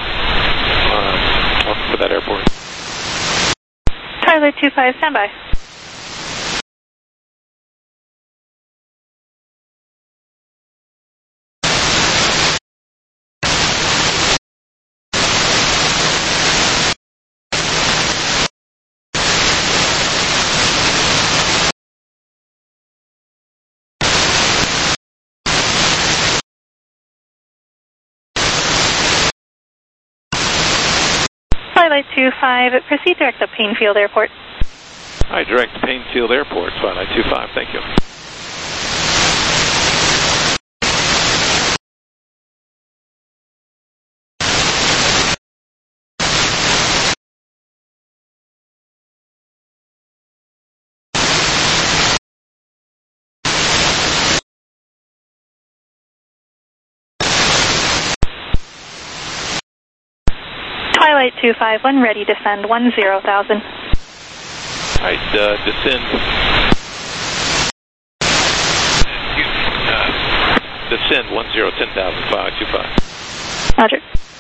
Speaker 3: uh, uh, for that airport.
Speaker 17: Twilight two five, stand by. Twilight two five, proceed direct to Payne Field Airport.
Speaker 3: Hi, direct to Payne Field Airport, Twilight two five, thank you.
Speaker 17: Twilight two five, when ready, descend one zero thousand.
Speaker 3: Alright, uh, descend. Uh, descend one zero, ten thousand, five two five.
Speaker 17: Roger.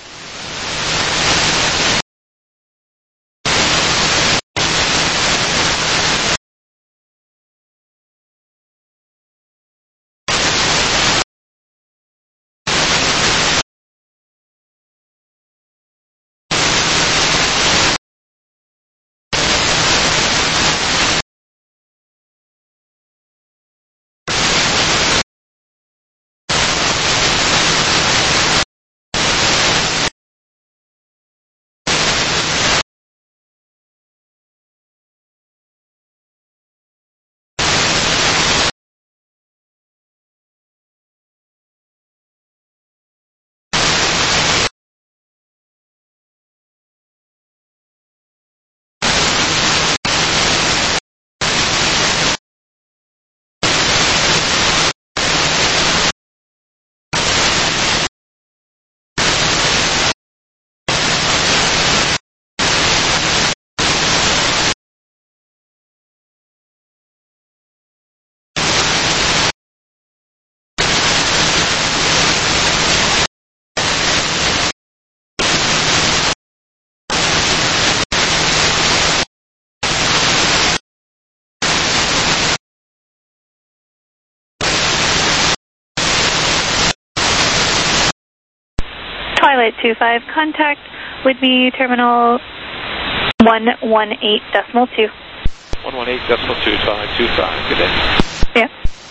Speaker 17: Twilight two five, contact would be terminal one one eight decimal two.
Speaker 3: one one eight decimal two five two five, good day.
Speaker 17: Yeah.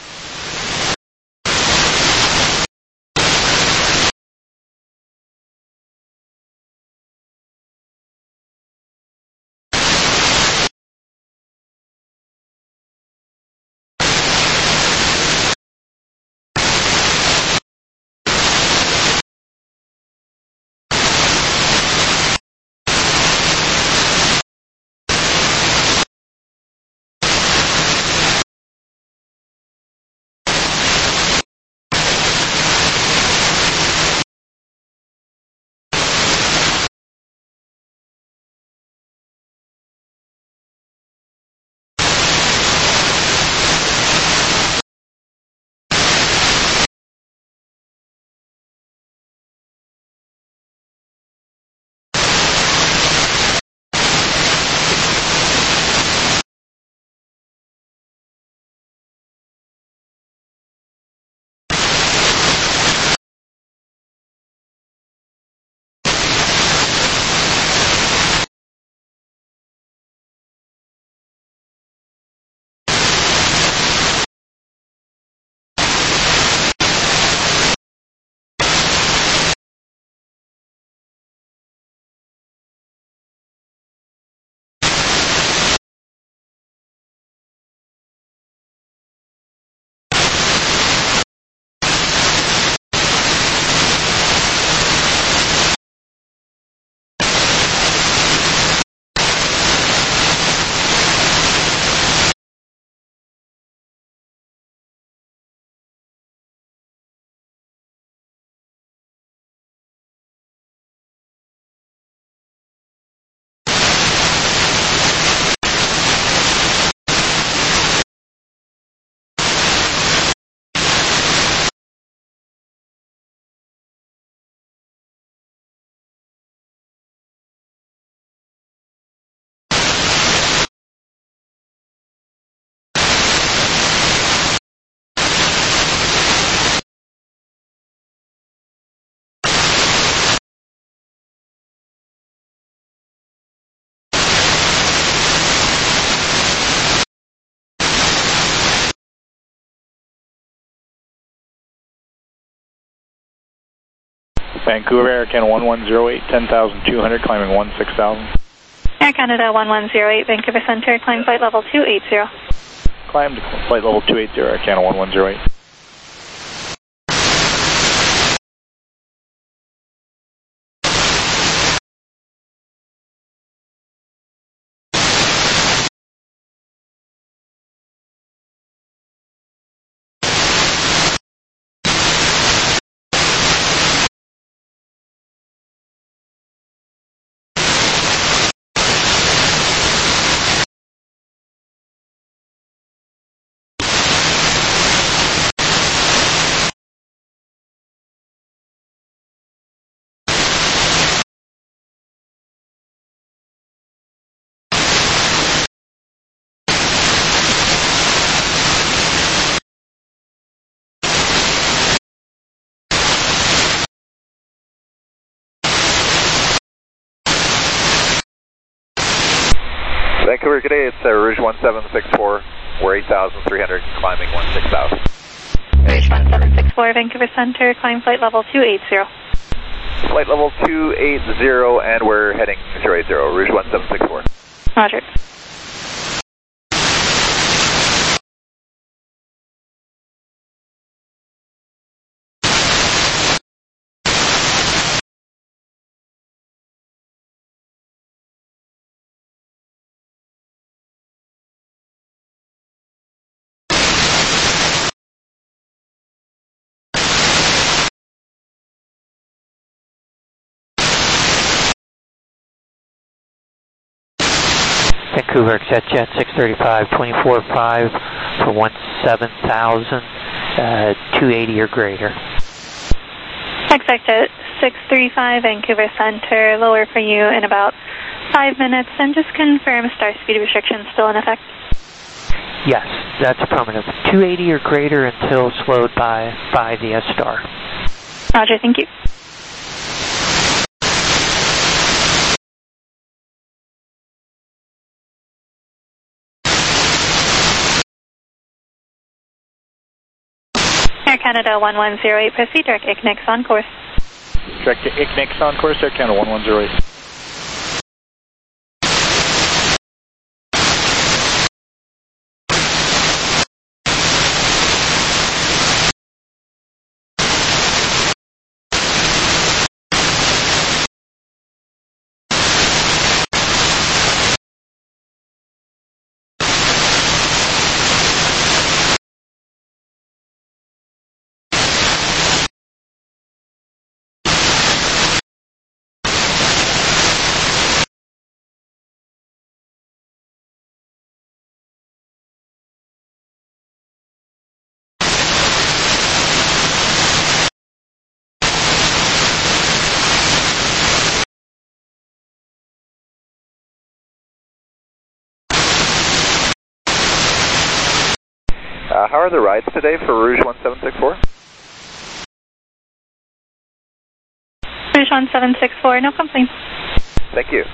Speaker 14: Vancouver Air Canada one one zero eight, ten thousand two hundred, climbing one six thousand.
Speaker 17: Air Canada one one zero eight, Vancouver Center, climb flight level two eight zero.
Speaker 14: Climb to flight level two eight zero, Air Canada one one zero eight.
Speaker 18: Vancouver, good day. It's uh, Rouge one seven six four. We're eight thousand three hundred, climbing one six thousand.
Speaker 17: Rouge one seven six four, Vancouver Center, climb flight level two eight zero.
Speaker 18: Flight level two eight zero, and we're heading zero eight zero, Rouge one seven six four.
Speaker 17: Roger.
Speaker 19: Vancouver, Jet Jet six thirty-five, twenty-four point five for one seven thousand, uh, two eighty or greater.
Speaker 17: Exact Jet six thirty-five, Vancouver Center, lower for you in about five minutes, and just confirm star speed restrictions still in effect.
Speaker 19: Yes, that's affirmative. two eighty or greater until slowed by, by the S-star.
Speaker 17: Roger, thank you. Air Canada one one zero eight, proceed direct I C N I X on course.
Speaker 14: Direct to I C N I X on course, Air Canada one one zero eight.
Speaker 18: Uh, how are the rides today for Rouge one seven six four?
Speaker 17: Rouge one seven six four, no complaints.
Speaker 18: Thank you.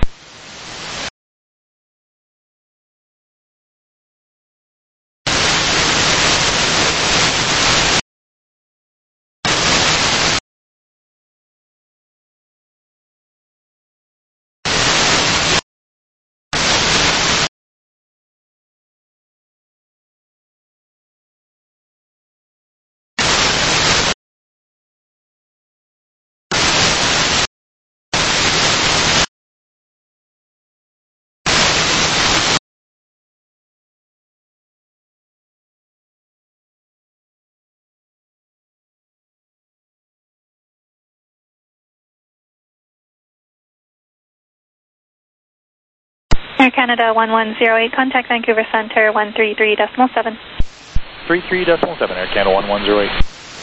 Speaker 17: Air Canada one one zero eight, contact Vancouver Center one three three decimal seven.
Speaker 14: three three decimal seven, Air Canada one one zero eight.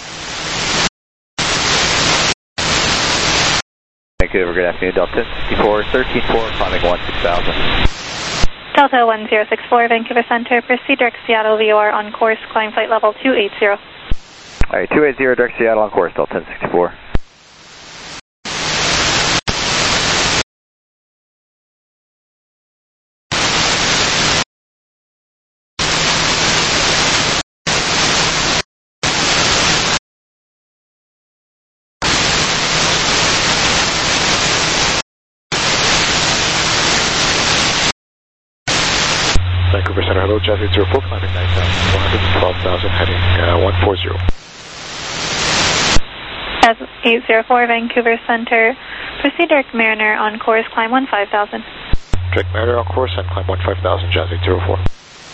Speaker 18: Vancouver, good afternoon, Delta sixty-four, thirteen four, climbing one six thousand.
Speaker 17: Delta one zero six four, Vancouver Center, proceed direct Seattle V O R on course, climb flight level two eight zero.
Speaker 18: Alright, two eight zero, direct Seattle on course, Delta sixty-four.
Speaker 14: Vancouver Center, hello, Jazz eight zero four, climbing nine thousand, one hundred twelve thousand, heading uh, one four zero.
Speaker 17: Jazz eight zero four, Vancouver Center, proceed direct Mariner on course, climb one five thousand.
Speaker 14: Direct Mariner on course and climb one five thousand, Jazz eight zero four.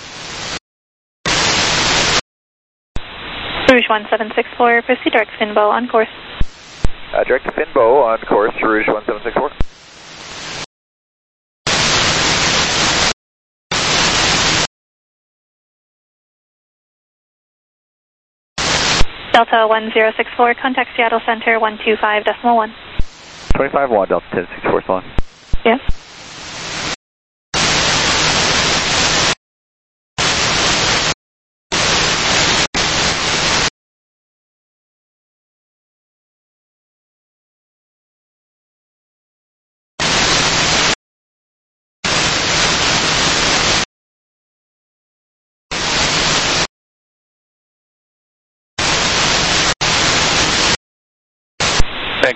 Speaker 17: Rouge one seven six four, proceed direct Finbo on course.
Speaker 18: Uh, direct to Finbo on course, Rouge one seven six four.
Speaker 17: Delta one zero six four, contact Seattle Center one two five decimal one.
Speaker 18: twenty-five one, Delta ten sixty-four, so on.
Speaker 17: Yes.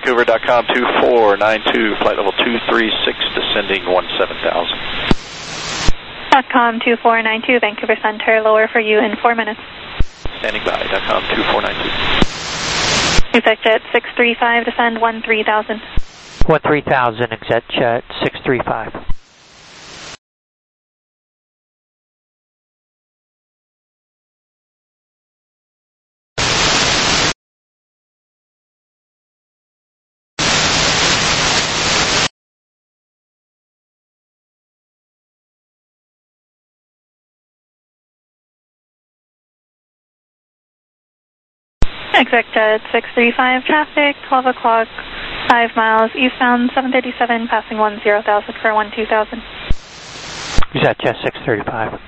Speaker 14: Vancouver.com two four nine two, flight level two three six, descending one seven thousand.
Speaker 17: .com two four nine two, Vancouver Center, lower for you in four minutes.
Speaker 14: Standing by, .com two four nine two.
Speaker 17: ExecJet six three five, descend one three thousand.
Speaker 19: one three thousand, ExecJet six three five.
Speaker 17: ExecJet six three five, traffic, twelve o'clock, five miles eastbound, seven thirty-seven, passing one zero thousand for one two thousand.
Speaker 19: ExecJet six thirty-five.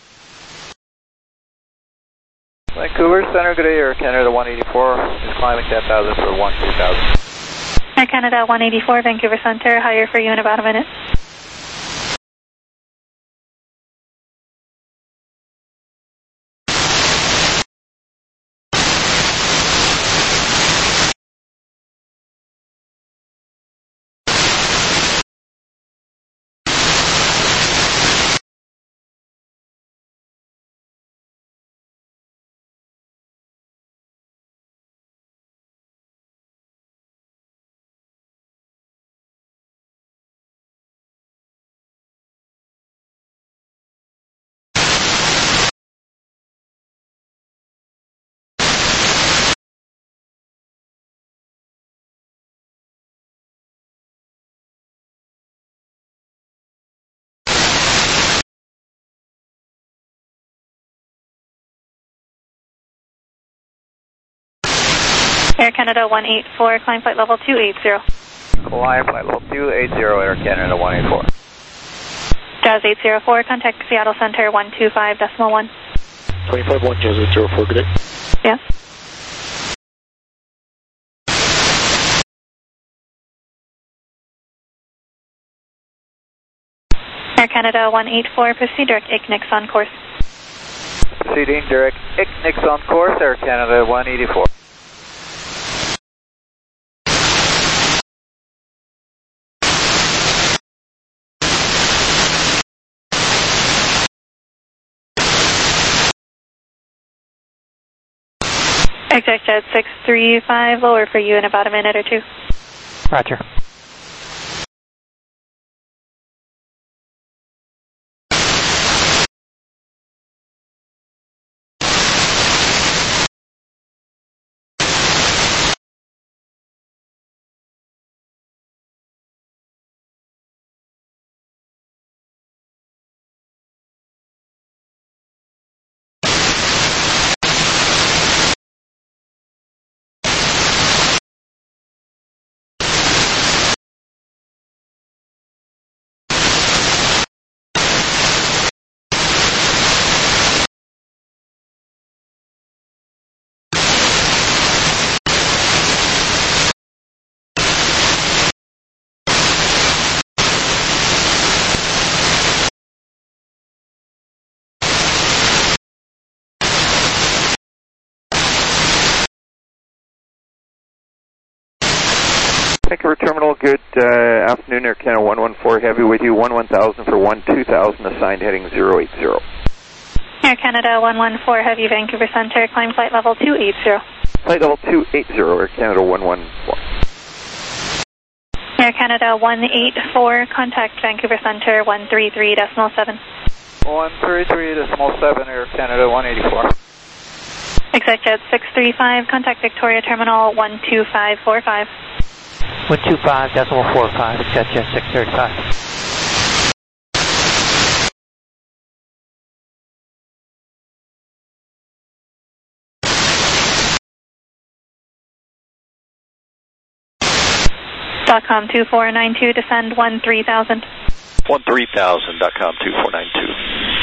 Speaker 18: Vancouver Center, good day, Air Canada one eighty-four, is climbing ten thousand for one two thousand.
Speaker 17: Air Canada one eighty-four, Vancouver Center, higher for you in about a minute. Air Canada one eighty-four, climb flight level two eighty.
Speaker 18: Climb flight level two eighty, Air Canada one eighty-four.
Speaker 17: Jazz eight zero four, contact Seattle Center one two five decimal one.
Speaker 14: twenty-five one, Jazz eight zero four, good day.
Speaker 17: Yeah. Air Canada one eighty-four, proceed direct I C N I C on course.
Speaker 18: Proceeding direct I C N I C on course, Air Canada one eighty-four.
Speaker 17: ExecJet six three five, lower for you in about a minute or two.
Speaker 19: Roger.
Speaker 20: Vancouver Terminal, good uh, afternoon, Air Canada one one four, heavy with you, one one thousand for one two thousand, assigned heading zero eight zero.
Speaker 17: Air Canada one one four, heavy Vancouver Center, climb flight level two eighty.
Speaker 20: Flight level two eighty, Air Canada one one four.
Speaker 17: Air Canada one eighty-four, contact Vancouver Center one three three decimal seven.
Speaker 18: one three three decimal seven, Air Canada one eighty-four.
Speaker 17: ExecJet six three five, contact Victoria Terminal one two five four five.
Speaker 19: one two five decimal four five, ExecJet six thirty-five.
Speaker 17: .com two four nine two, descend one three thousand.
Speaker 14: one three thousand, .com two four nine two.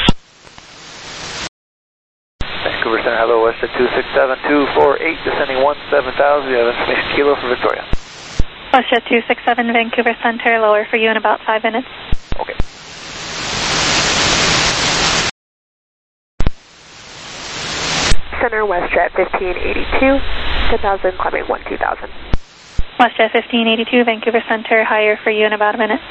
Speaker 18: Vancouver Center, hello, Westjet two six seven two four eight, descending one seven thousand, you have information kilo for Victoria.
Speaker 17: Westjet two six seven, Vancouver Center, lower for you in about five minutes.
Speaker 18: Okay.
Speaker 6: Center Westjet fifteen eighty-two, ten thousand, climbing one two thousand.
Speaker 17: WestJet fifteen eighty-two, Vancouver Center, higher for you in about a minute.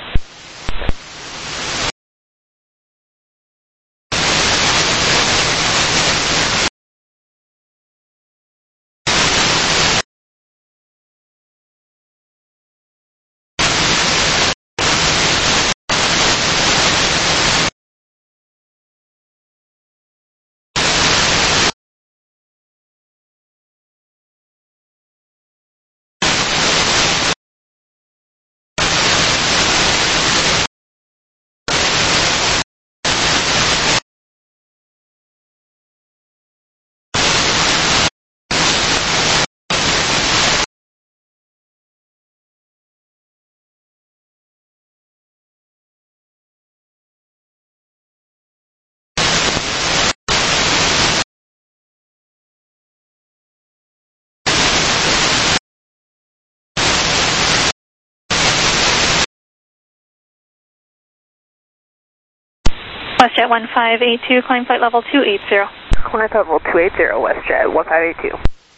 Speaker 17: WestJet one five eight two, climb flight level two eighty.
Speaker 7: Climb flight level two eighty, WestJet one five eight two.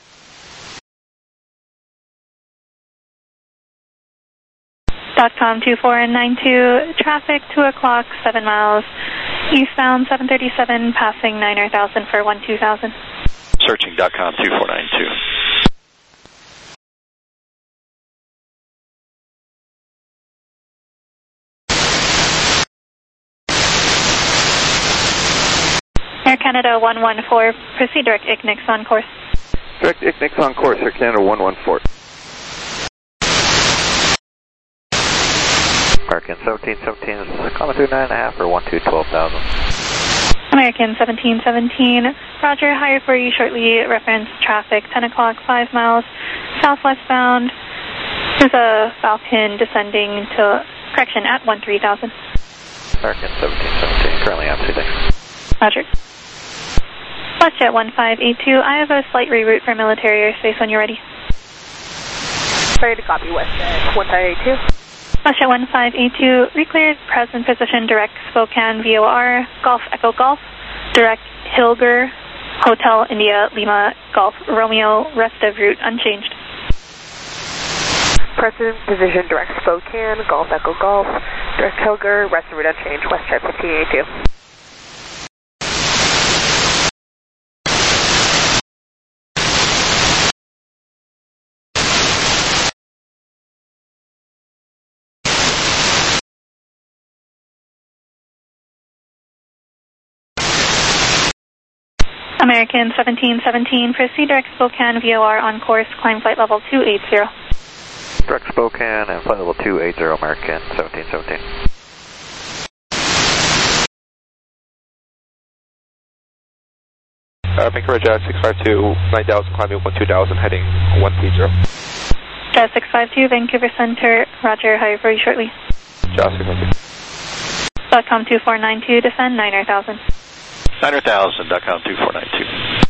Speaker 17: Dotcom two four nine two, traffic two o'clock, seven miles, eastbound seven thirty-seven, passing niner thousand for one two thousand.
Speaker 21: Searching Dotcom two four nine two.
Speaker 17: Air Canada one one four, proceed direct I C N I C on course.
Speaker 20: Direct I C N I C on course, Air Canada one one four.
Speaker 18: American seventeen seventeen, coming through nine and a half or one two twelve thousand.
Speaker 17: American seventeen seventeen, roger, higher for you shortly, reference traffic ten o'clock, five miles, southwest bound. There's a Falcon descending to, correction, at one three thousand.
Speaker 18: American seventeen seventeen, currently on two things.
Speaker 17: Roger. WestJet one five eight two, I have a slight reroute for military airspace when you're ready.
Speaker 7: Ready to copy, WestJet one five eight two.
Speaker 17: WestJet one five eight two, recleared, present position, direct Spokane V O R, Golf Echo Golf, direct Hilger, Hotel India Lima Golf Romeo, rest of route unchanged.
Speaker 7: Present position, direct Spokane, Golf Echo Golf, direct Hilger, rest of route unchanged, WestJet fifteen eighty-two.
Speaker 17: American seventeen seventeen, proceed direct Spokane V O R on course, climb flight level two eighty.
Speaker 18: Direct Spokane and flight level two eighty, American seventeen seventeen.
Speaker 15: Uh, Vancouver Jet six five two, nine thousand, climbing one two thousand, heading one three zero.
Speaker 17: Jet six five two, Vancouver Center, roger, higher for you shortly.
Speaker 15: Jet six five two.
Speaker 17: Dotcom two four nine two, descend niner thousand.
Speaker 21: niner thousand, Dotcom two four nine two.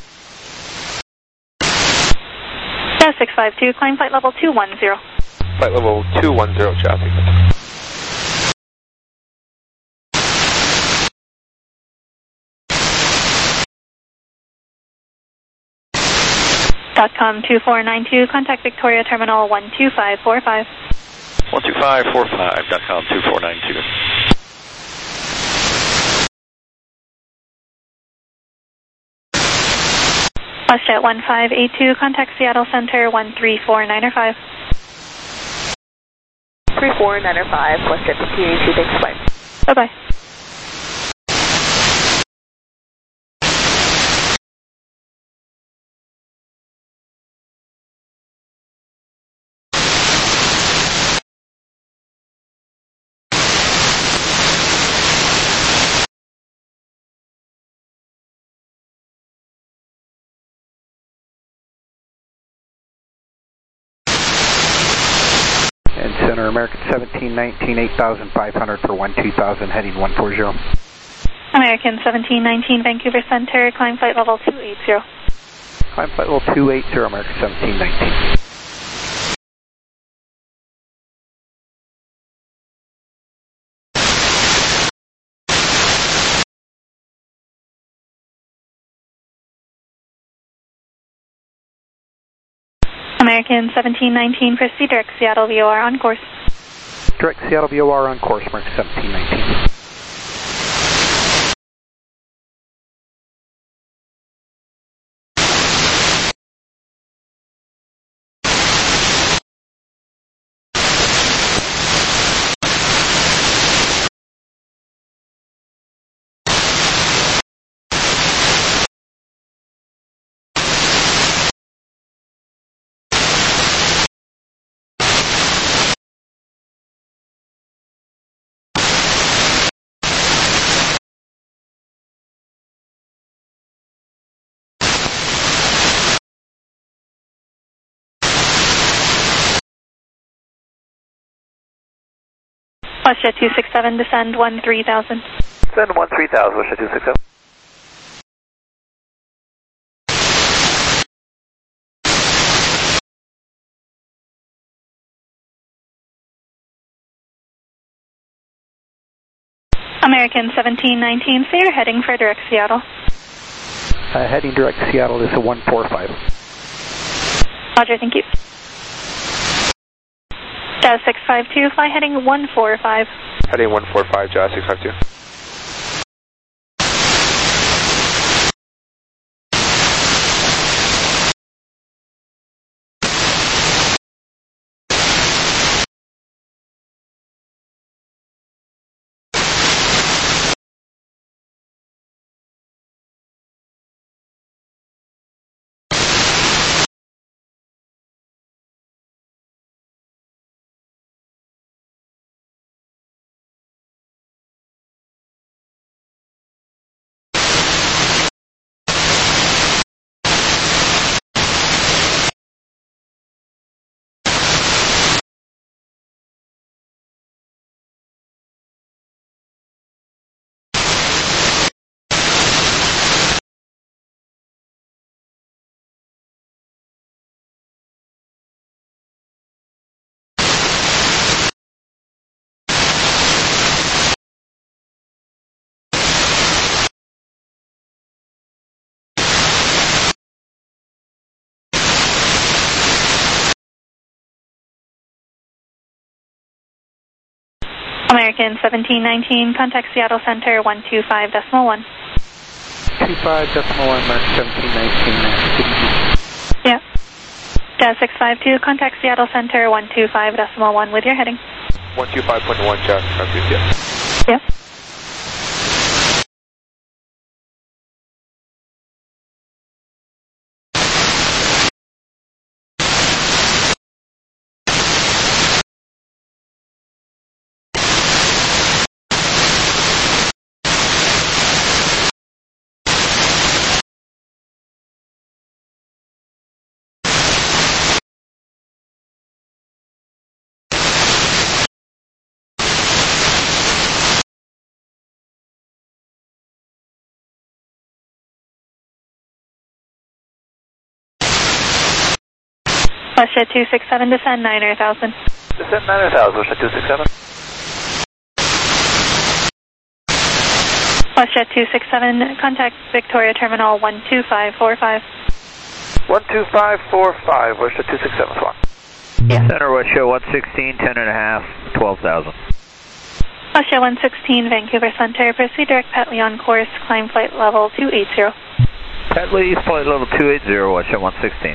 Speaker 17: Jet six five two, climb flight level two one zero.
Speaker 15: Flight level two one zero, Jet six five two.
Speaker 17: Dotcom two four nine two, contact Victoria Terminal one two five four five.
Speaker 21: one two five four five, Dotcom two four nine two.
Speaker 17: WestJet one five eight two, contact Seattle Center one three four nine five.
Speaker 7: three four nine five, WestJet fifteen eighty-two, thanks, bye.
Speaker 17: Bye-bye.
Speaker 22: And center American seventeen nineteen, eight thousand five hundred for one two thousand, heading one four zero.
Speaker 17: American seventeen nineteen, Vancouver Center, climb flight level two eighty.
Speaker 22: Climb flight level two eighty, American seventeen nineteen.
Speaker 17: American seventeen nineteen, proceed direct Seattle V O R on course.
Speaker 22: Direct Seattle V O R on course, mark seventeen nineteen.
Speaker 17: WestJet two six seven, descend one three thousand.
Speaker 18: Descend one three thousand, WestJet two six seven.
Speaker 17: American seventeen nineteen, so you're heading for direct Seattle.
Speaker 22: Uh, heading direct Seattle, this is a one four five.
Speaker 17: Roger, thank you. Jazz six five two, fly heading one four five.
Speaker 8: Heading one four five, Jazz six five two.
Speaker 17: American seventeen nineteen, contact Seattle Center one two five decimal one.
Speaker 22: two five decimal one, mark seventeen nineteen.
Speaker 17: Yeah. Jazz six five two, contact Seattle Center one two five decimal one with your heading.
Speaker 8: one two five point one, Jazz six five two, yeah.
Speaker 17: Yeah. WestJet two six seven, descend niner thousand.
Speaker 18: Descend niner thousand, WestJet two six seven.
Speaker 17: WestJet two six seven, contact Victoria Terminal one two five four five.
Speaker 18: one two five four five, WestJet two six seven, swan.
Speaker 17: Yeah.
Speaker 3: Center WestJet one sixteen, ten and a half, twelve thousand.
Speaker 17: WestJet one sixteen, Vancouver Center, proceed direct Petley on course, climb flight level two eighty.
Speaker 3: Petley, flight level two eighty, WestJet one sixteen.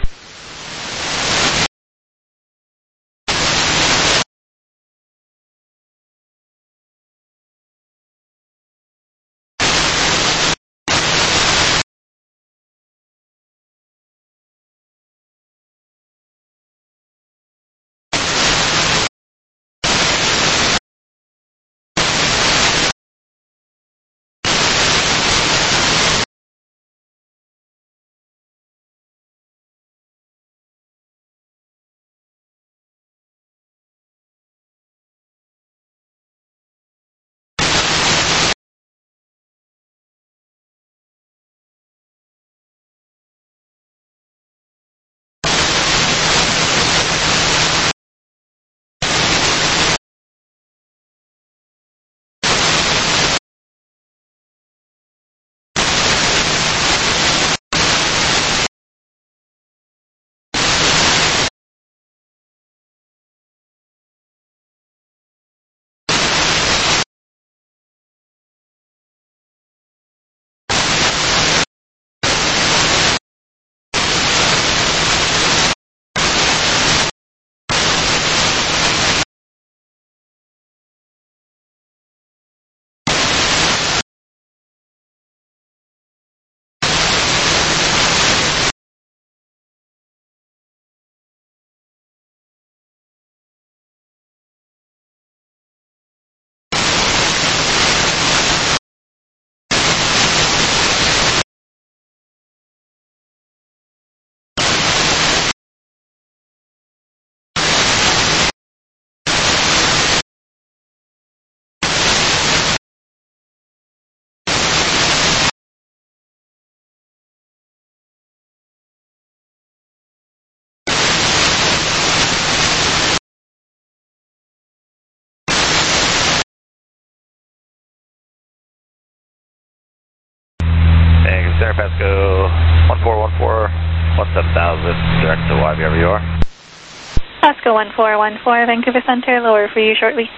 Speaker 18: Pasco one four one four, one seven thousand, direct to Y, wherever you are.
Speaker 17: Pasco one four one four, Vancouver Center, lower for you shortly.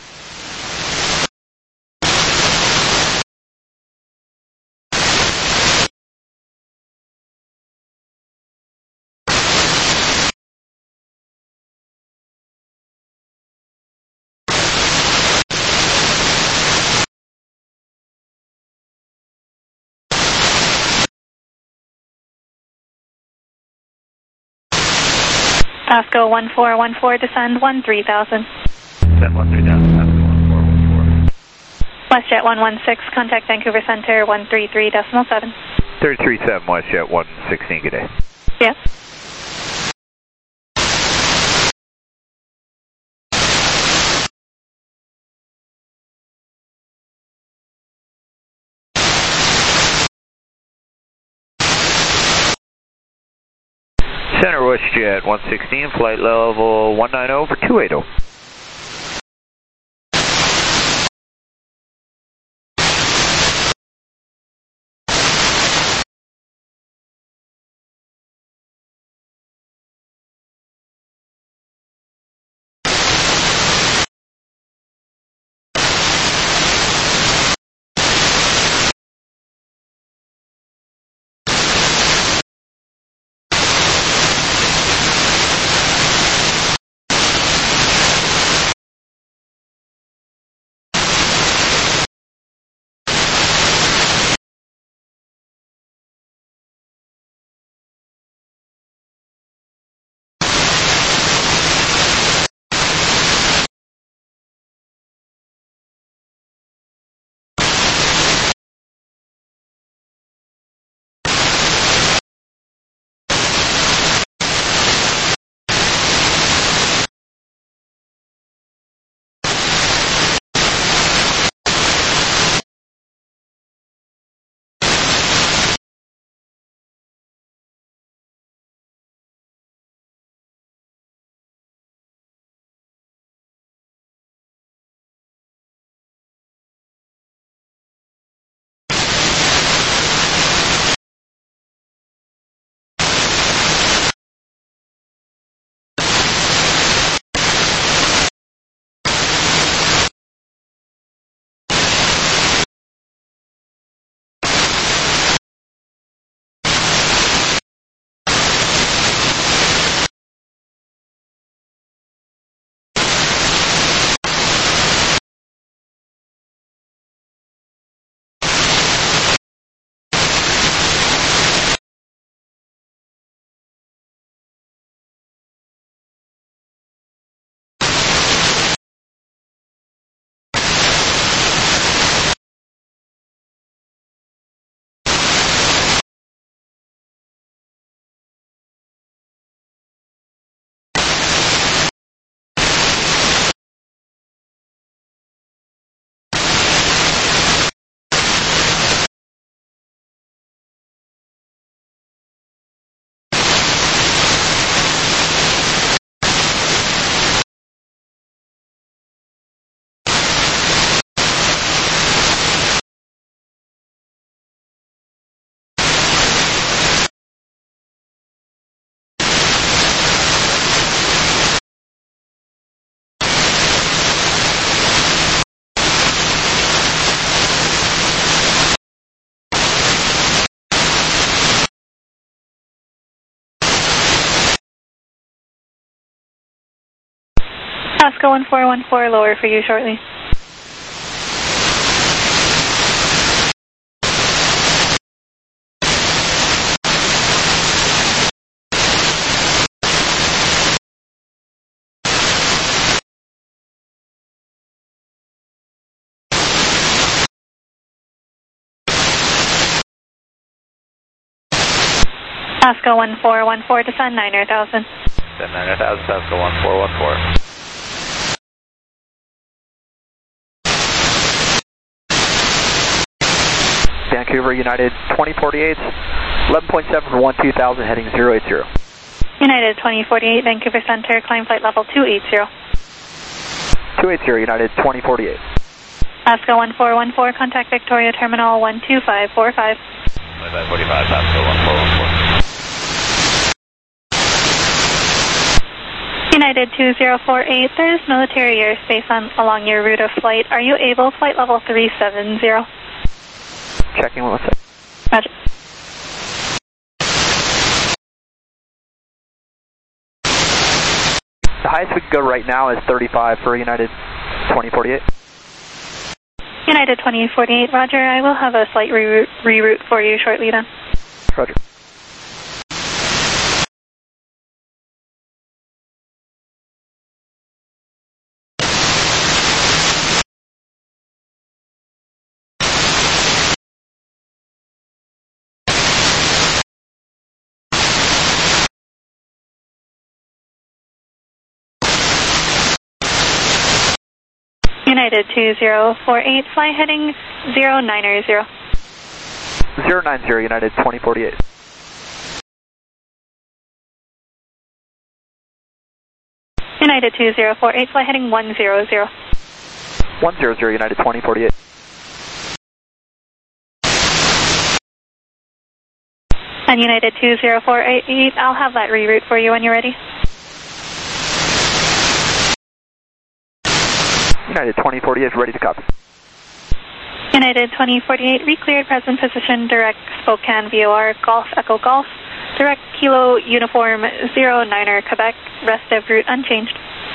Speaker 17: Pasco one four one four, descend one three thousand.
Speaker 18: Descend one three thousand, Pasco one four one four.
Speaker 17: WestJet one one six, contact Vancouver Center one three three decimal seven.
Speaker 20: three three seven, WestJet one sixteen, good day.
Speaker 17: Yes.
Speaker 20: Center WestJet one sixteen, flight level one nine zero for two eighty.
Speaker 17: Pasco one four one four, lower for you shortly. Pasco one four one four, descend niner thousand.
Speaker 18: Descend niner thousand, Pasco one four one four.
Speaker 4: Vancouver United twenty forty-eight, eleven point seven for one two thousand, heading zero eight zero.
Speaker 17: United twenty forty-eight, Vancouver Center, climb flight level two eighty.
Speaker 4: two eighty, United twenty forty-eight.
Speaker 17: Pasco one four one four, contact Victoria Terminal one two five four five.
Speaker 21: Flight forty-five, Pasco one four one four.
Speaker 17: United two zero four eight, there's military airspace on, along your route of flight. Are you able, flight level three seven zero?
Speaker 4: Checking one second.
Speaker 17: Roger.
Speaker 4: The highest we can go right now is thirty-five for United twenty forty-eight.
Speaker 17: United twenty forty-eight, roger. I will have a slight reroute, reroute for you shortly then.
Speaker 4: Roger.
Speaker 17: United two zero four eight, fly heading zero nine zero.
Speaker 4: zero nine zero, United twenty forty-eight.
Speaker 17: United two zero four eight, fly heading one zero zero.
Speaker 4: one zero zero, United twenty forty-eight.
Speaker 17: And United two zero four eight, I'll have that reroute for you when you're ready.
Speaker 4: United twenty forty-eight, ready to copy.
Speaker 17: United twenty forty-eight, recleared, present position, direct Spokane V O R, Golf Echo Golf, direct Kilo Uniform zero niner Quebec, rest of route unchanged.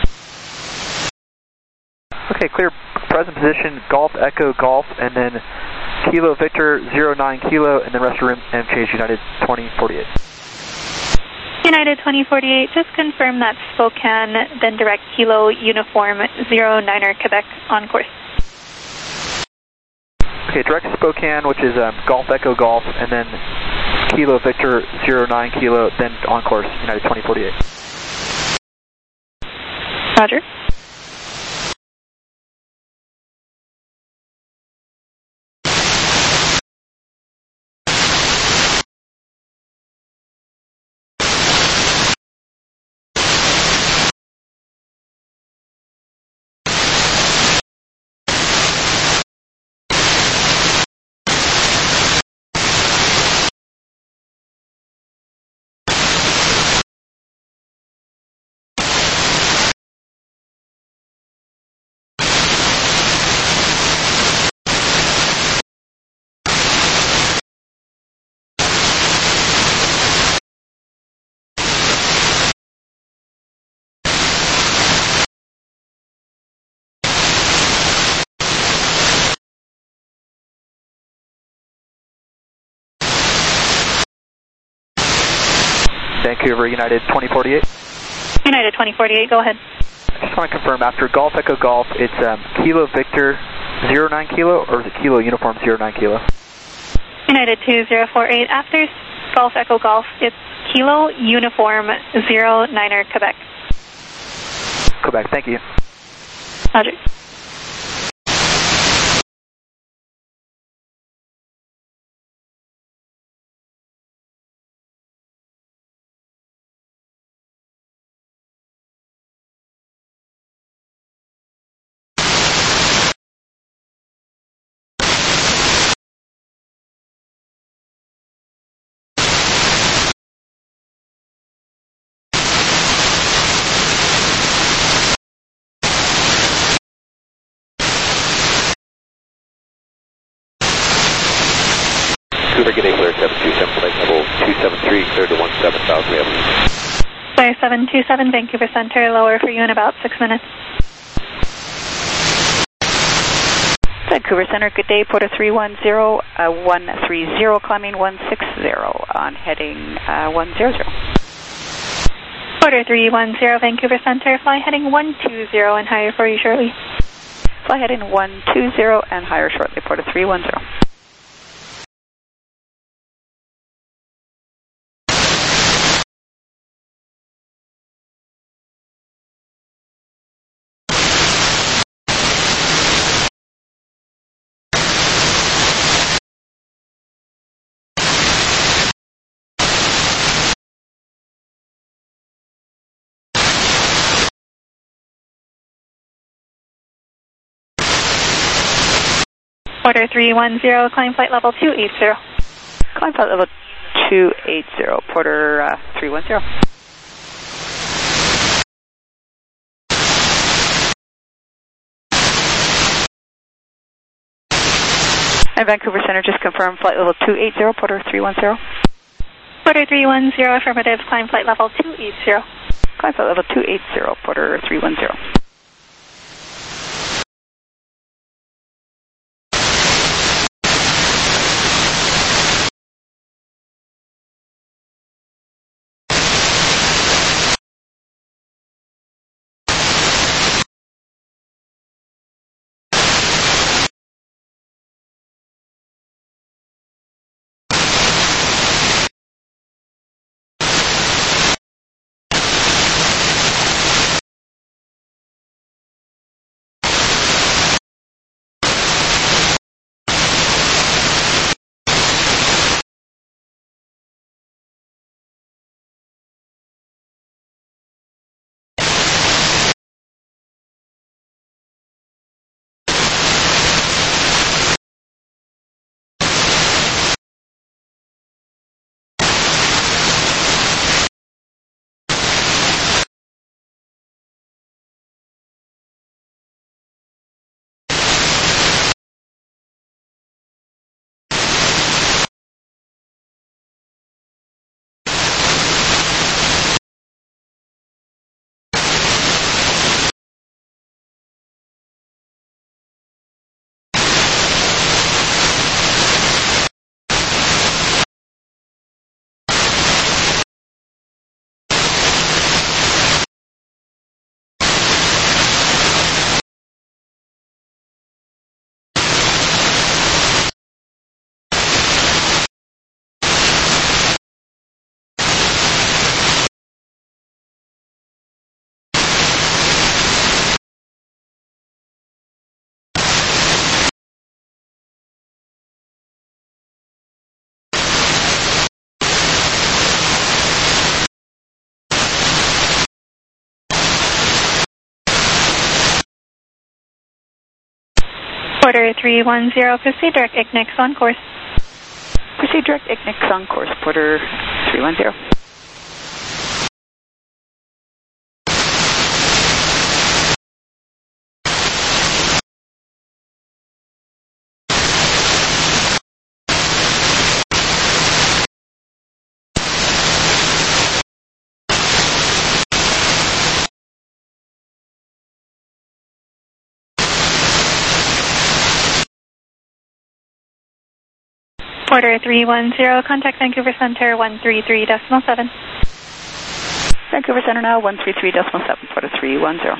Speaker 4: Okay, clear, present position, Golf Echo Golf, and then Kilo Victor zero nine Kilo, and then rest of route unchanged, United twenty forty-eight.
Speaker 17: United twenty forty-eight, just confirm that Spokane, then direct Kilo Uniform zero niner Quebec on course.
Speaker 4: Okay, direct Spokane, which is um, Golf Echo Golf, and then Kilo Victor zero nine Kilo, then on course, United twenty forty-eight.
Speaker 17: Roger.
Speaker 4: Vancouver, United twenty forty-eight.
Speaker 17: United twenty forty-eight, go ahead.
Speaker 4: I just want to confirm, after Golf Echo Golf, it's um, Kilo Victor zero nine Kilo, or is it Kilo Uniform zero nine Kilo?
Speaker 17: United two zero four eight, after Golf Echo Golf, it's Kilo Uniform zero niner Quebec.
Speaker 4: Quebec, thank you.
Speaker 17: Roger.
Speaker 21: Vancouver, good day, Flare seven two seven, flight level two seven three, clear to one seven South Avenue.
Speaker 17: Flare seven two seven, Vancouver Center, lower for you in about six minutes.
Speaker 5: Vancouver Center, good day, Porter three one zero, uh, one three zero, climbing one six zero on heading uh, one zero zero.
Speaker 17: Porter three one zero, Vancouver Center, fly heading one two zero and higher for you shortly.
Speaker 5: Fly heading one two zero and higher shortly, Porter three one zero.
Speaker 17: Porter three one zero, climb flight level two eight zero.
Speaker 5: Climb flight level two eighty, Porter uh, three one zero. And Vancouver Center, just confirm flight level two eighty, Porter three one zero.
Speaker 17: Porter three one zero, affirmative, climb flight level two eighty.
Speaker 5: Climb flight level two eighty, Porter three one zero.
Speaker 17: Porter three one zero, proceed direct I C N I C on course.
Speaker 5: Proceed direct I C N I C on course, Porter three one zero.
Speaker 17: Porter three one zero, contact Vancouver Center one three three decimal seven.
Speaker 5: Vancouver Center now one three three decimal seven, Porter three one zero.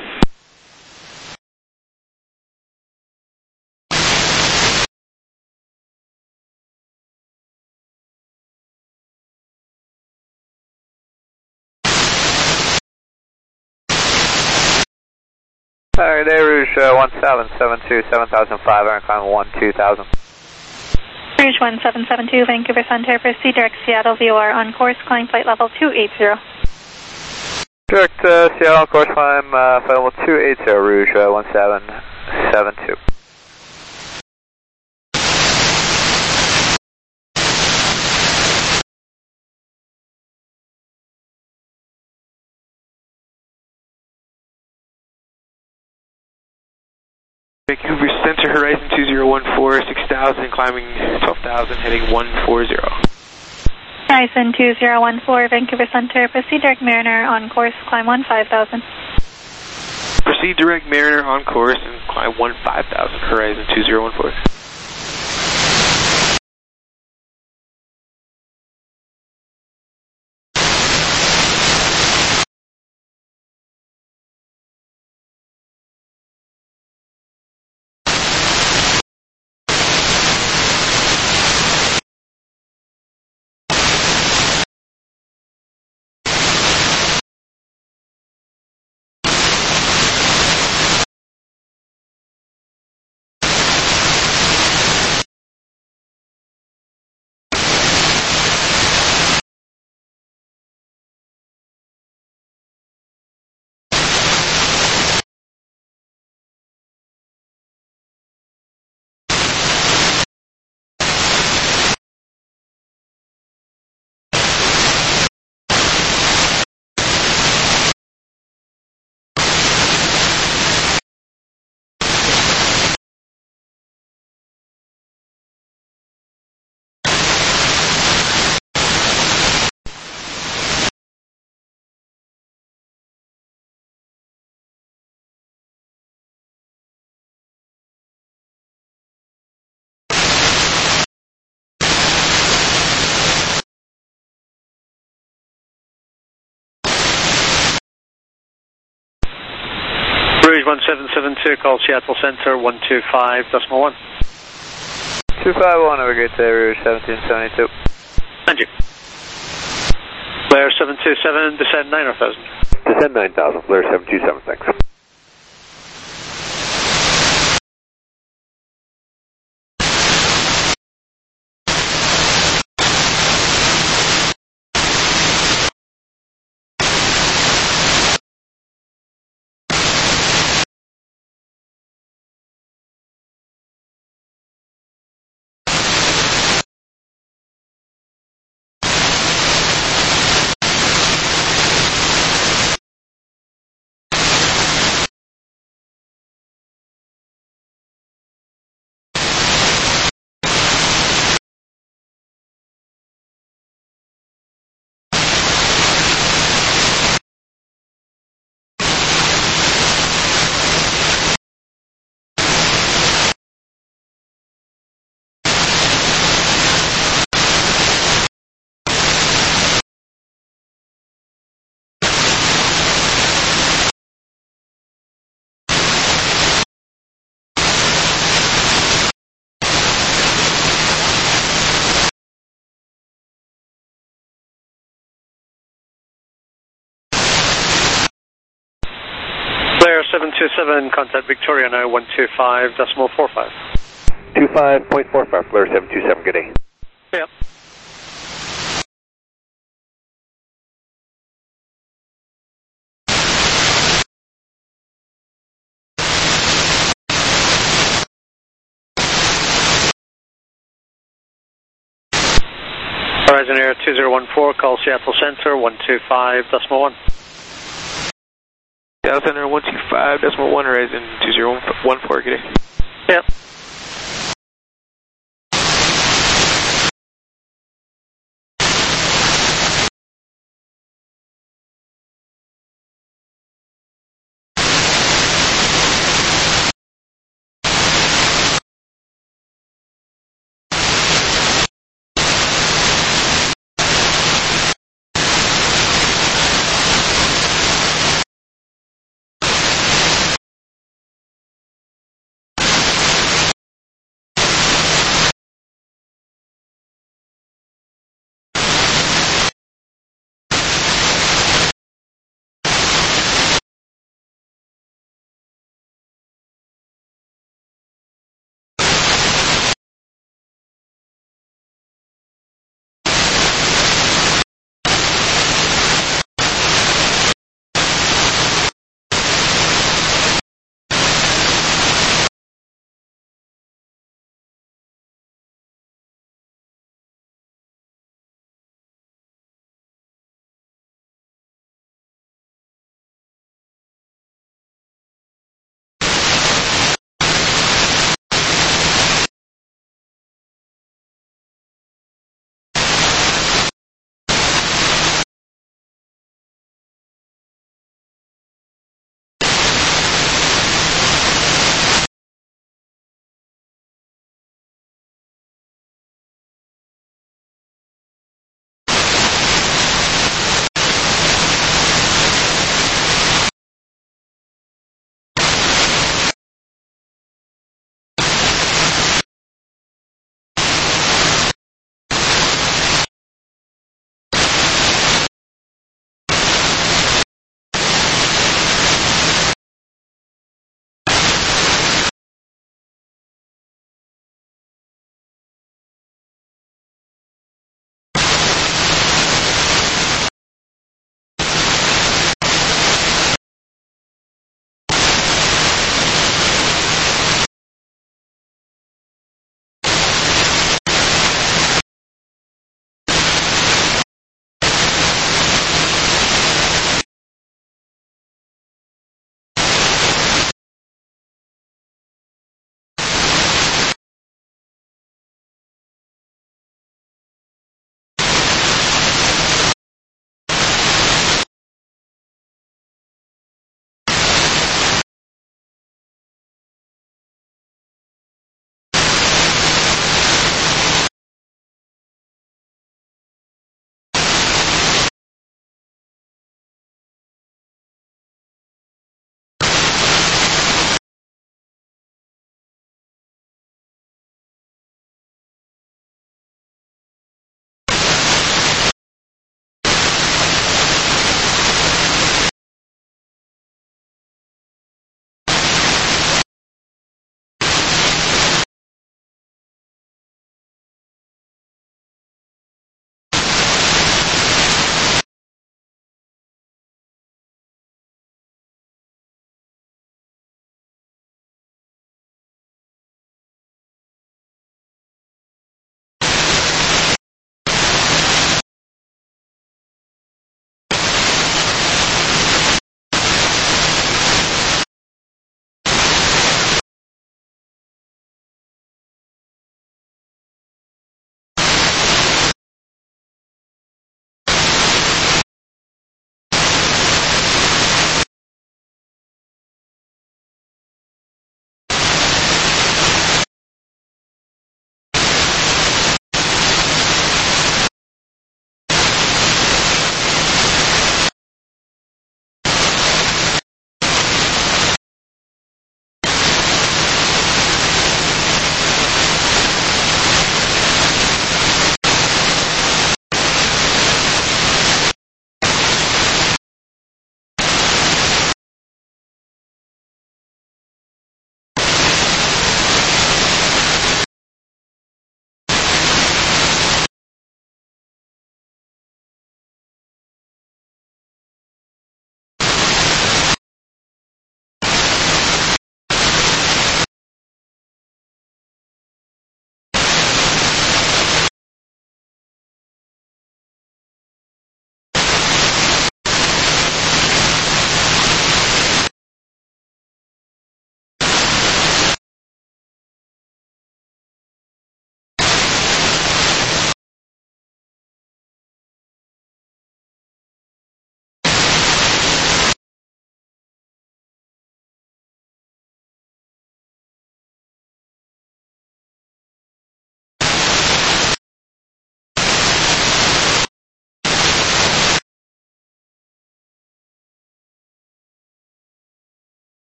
Speaker 18: Sorry, Day Rouge uh, one seven seven two, seven thousand five, air climb one two thousand.
Speaker 17: Rouge one seven seven two, Vancouver Center, proceed direct Seattle V O R on course, climb flight level two eighty.
Speaker 18: Direct uh, Seattle course climb uh, flight level two eighty, Rouge uh, one seven seven two.
Speaker 3: Vancouver Center, Horizon two zero one four, six thousand, climbing twelve thousand, heading one four zero.
Speaker 17: Horizon two zero one four, Vancouver Center, proceed direct Mariner on course, climb one five thousand.
Speaker 3: Proceed direct Mariner on course and climb one five thousand, Horizon two zero one four.
Speaker 9: Rouge one seven seven two, call Seattle Center one two five decimal one.
Speaker 18: two five one, have a great day, Rouge seventeen seventy-two.
Speaker 9: Thank you. Blair seven two seven, descend nine thousand.
Speaker 21: Descend nine thousand, Blair seven two seven, thanks.
Speaker 9: Blair seven two seven, contact Victoria now one two five decimal four five.
Speaker 21: two five point four five, Blair seven two seven, good day.
Speaker 9: Yep. Horizon Air two zero one four, call Seattle Center one two five decimal one.
Speaker 3: Seattle Center one two five decimal one, Horizon two zero one four, good day.
Speaker 9: Yep.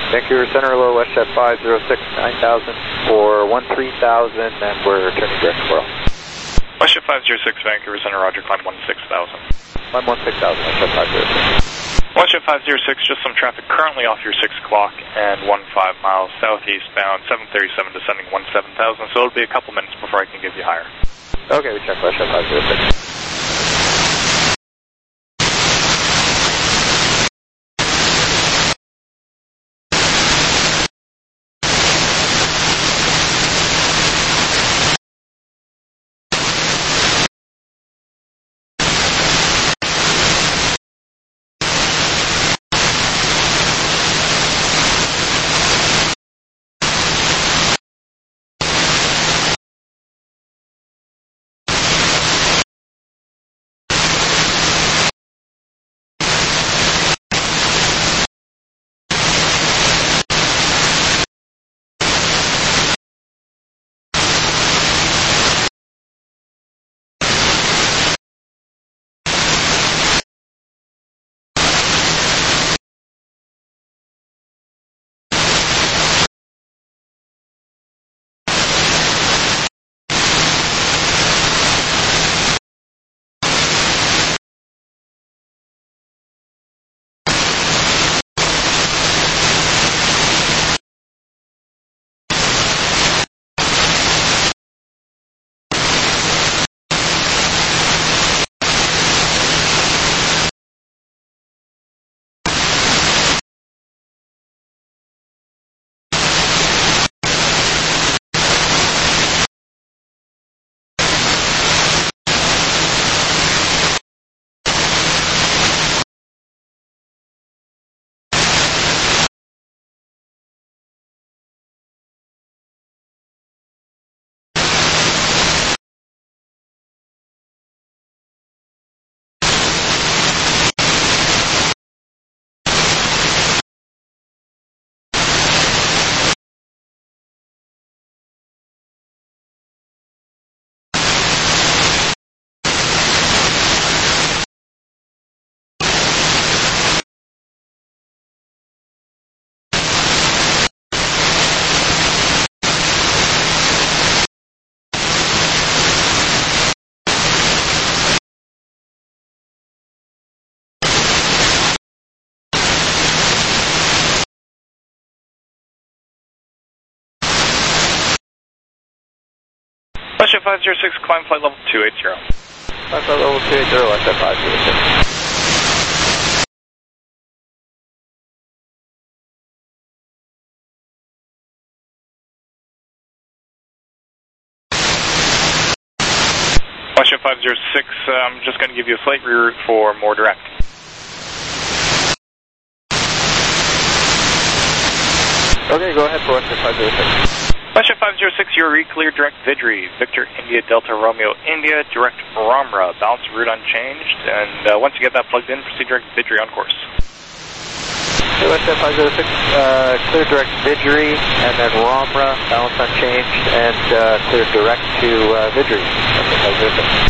Speaker 18: Vancouver Center, hello, WestJet five zero six nine thousand for one three thousand, and we're turning direct squirrel.
Speaker 1: WestJet five zero six, Vancouver Center, roger, climb one six thousand.
Speaker 18: Climb one six thousand, WestJet five zero six.
Speaker 1: WestJet five zero six, just some traffic currently off your six o'clock and one five miles southeast bound, seven thirty-seven descending one seven thousand, so it'll be a couple minutes before I can give you higher.
Speaker 18: Okay, we check WestJet five zero six.
Speaker 1: WestJet five zero six, climb flight level two eighty.
Speaker 18: Climb flight level two eighty, WestJet five zero six.
Speaker 1: WestJet five zero six, uh, I'm just going to give you a slight reroute for more direct.
Speaker 18: Okay, go ahead for WestJet five zero six.
Speaker 1: WestJet five zero six, you're re-clear direct Vidri, Victor India Delta Romeo India, direct Ramra, balance route unchanged, and uh, once you get that plugged in, proceed direct Vidri on course.
Speaker 18: Okay, WestJet five zero six, uh, clear direct Vidri, and then Ramra, balance unchanged, and uh, clear direct to uh, Vidri. WestJet five zero six.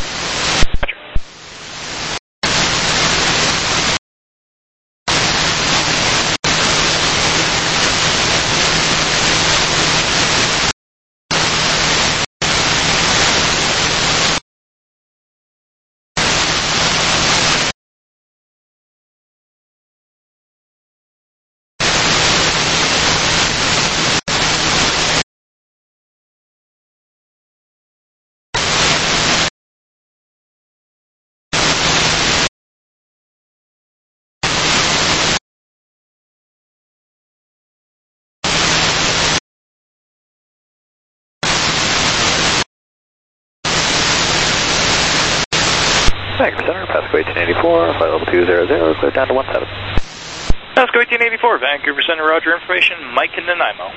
Speaker 21: Vancouver Center, Pasco eighteen eighty-four, flight level two zero zero, clear down to one seven.
Speaker 1: Pasco eighteen eighty-four, Vancouver Center, roger, information, Mike and Nanaimo.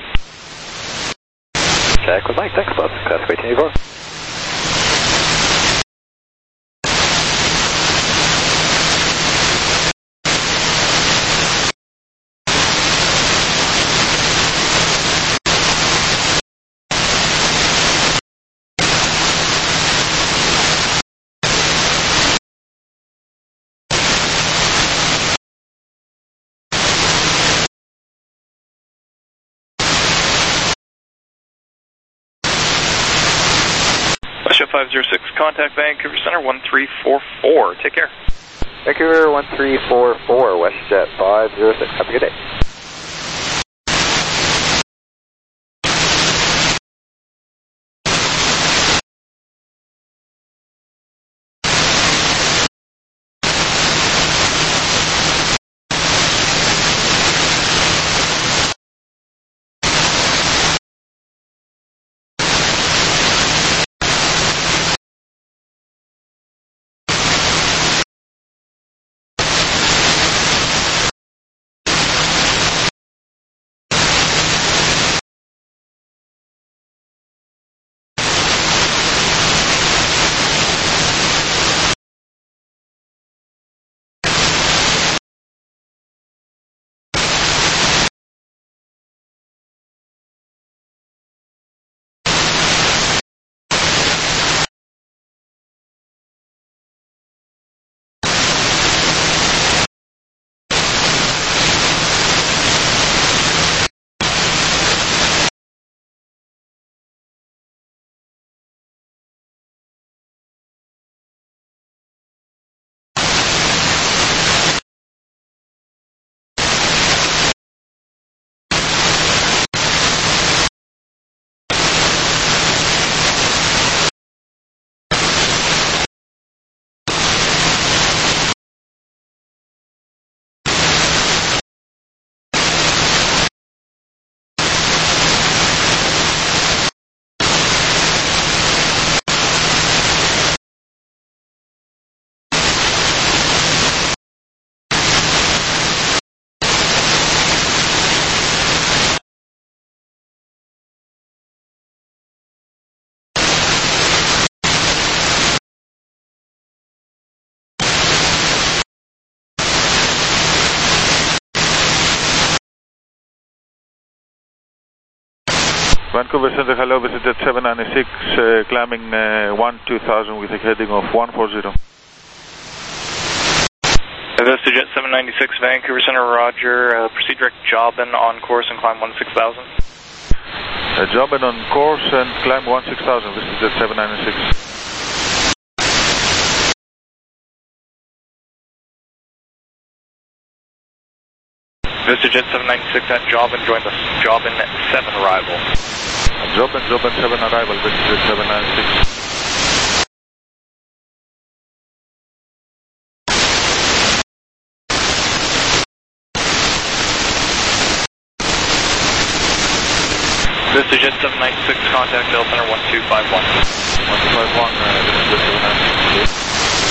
Speaker 21: Check with Mike, thanks, bud. Pasco eighteen eighty-four.
Speaker 1: five zero six, contact Vancouver Center one three four four. Take care.
Speaker 18: Vancouver one three four four, WestJet five zero six. Have a good day.
Speaker 2: Vancouver Center, hello, this is Jet seven ninety-six, uh, climbing uh, one two thousand with a heading of one four zero.
Speaker 1: This is Jet seven ninety-six, Vancouver Center, roger. Uh, proceed direct Jobin on course and climb one six thousand.
Speaker 2: Uh, Jobin on course and climb one six thousand, this is Jet seven ninety-six.
Speaker 1: This is Jet seven ninety-six at Jobin, join the Jobin seven arrival.
Speaker 2: Jobin, Jobin seven arrival, this is Jet seven ninety-six.
Speaker 1: This is Jet seven ninety-six, contact L Center one two five one.
Speaker 2: one two five one, uh, this is Jet seven ninety-six.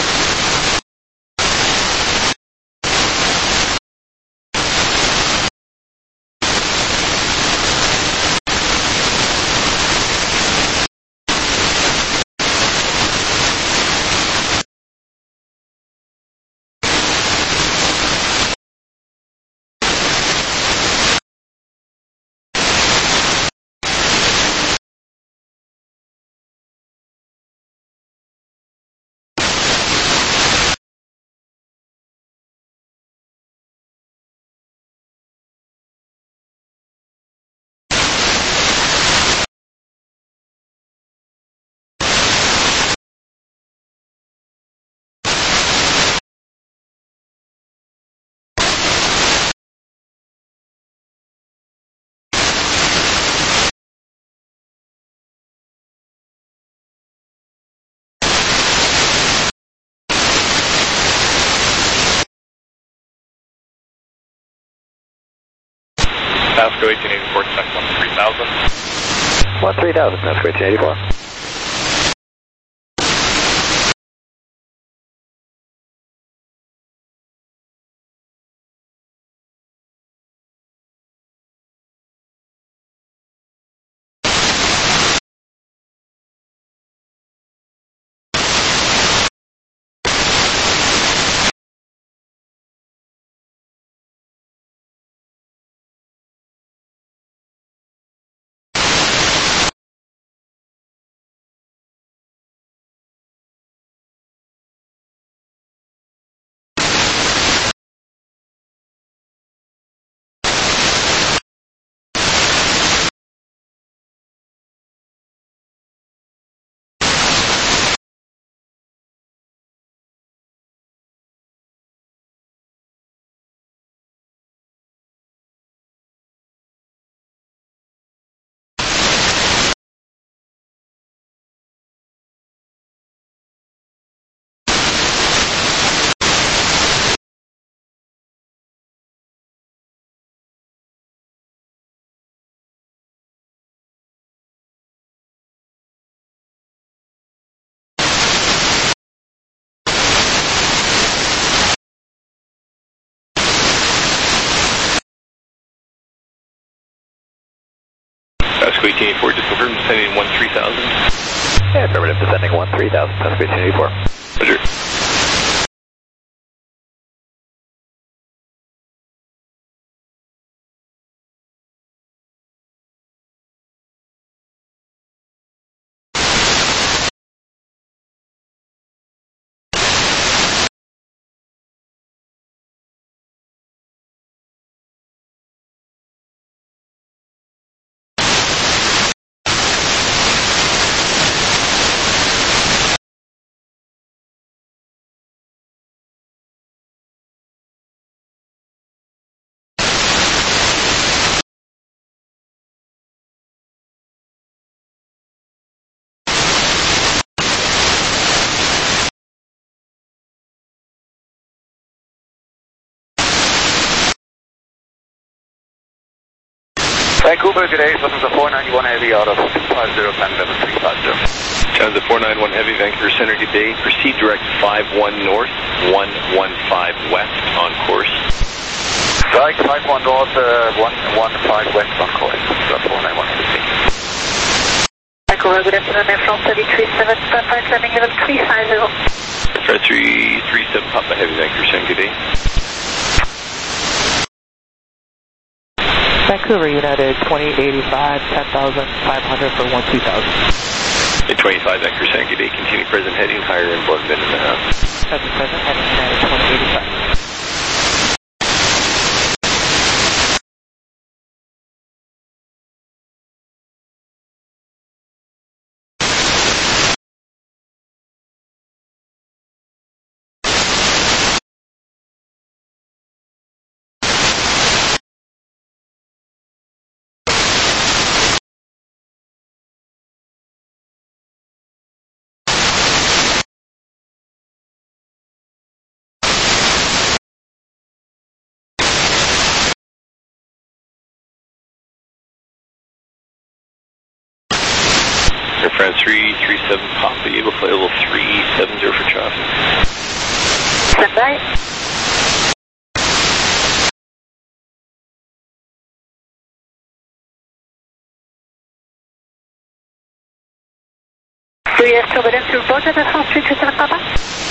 Speaker 1: Pasco eighteen eighty-four, descent one three thousand.
Speaker 18: one three thousand, Pasco eighteen eighty-four.
Speaker 10: Pasco eighteen eighty-four, just confirm descending one three thousand.
Speaker 21: Yeah, affirmative, descending one three thousand, Pasco eighteen eighty-four.
Speaker 10: Roger.
Speaker 21: Vancouver, good day. This is a four ninety-one Heavy out of five zero ten seven three five zero.
Speaker 10: Chance four ninety-one Heavy, Vancouver Center, good day. Proceed direct five one north, one one five west on course.
Speaker 21: Direct five one north, uh, one one five west on course. four ninety-one Heavy.
Speaker 7: Vancouver, good afternoon. Air France three three seven, Papa, climbing level three five zero.
Speaker 10: Fred three three seven Papa Heavy, Vancouver Center, good day.
Speaker 11: Vancouver United twenty eighty-five, ten thousand five hundred for one two thousand.
Speaker 10: eight twenty-five Vancouver Center, good day. Continue present heading higher in one minute and a half.
Speaker 11: Present, present, heading United twenty eighty-five.
Speaker 10: Air France three three seven Papa, able to fly level three seven zero for traffic.
Speaker 7: Stand by. Do you have turbulence reported at France three three seven Papa?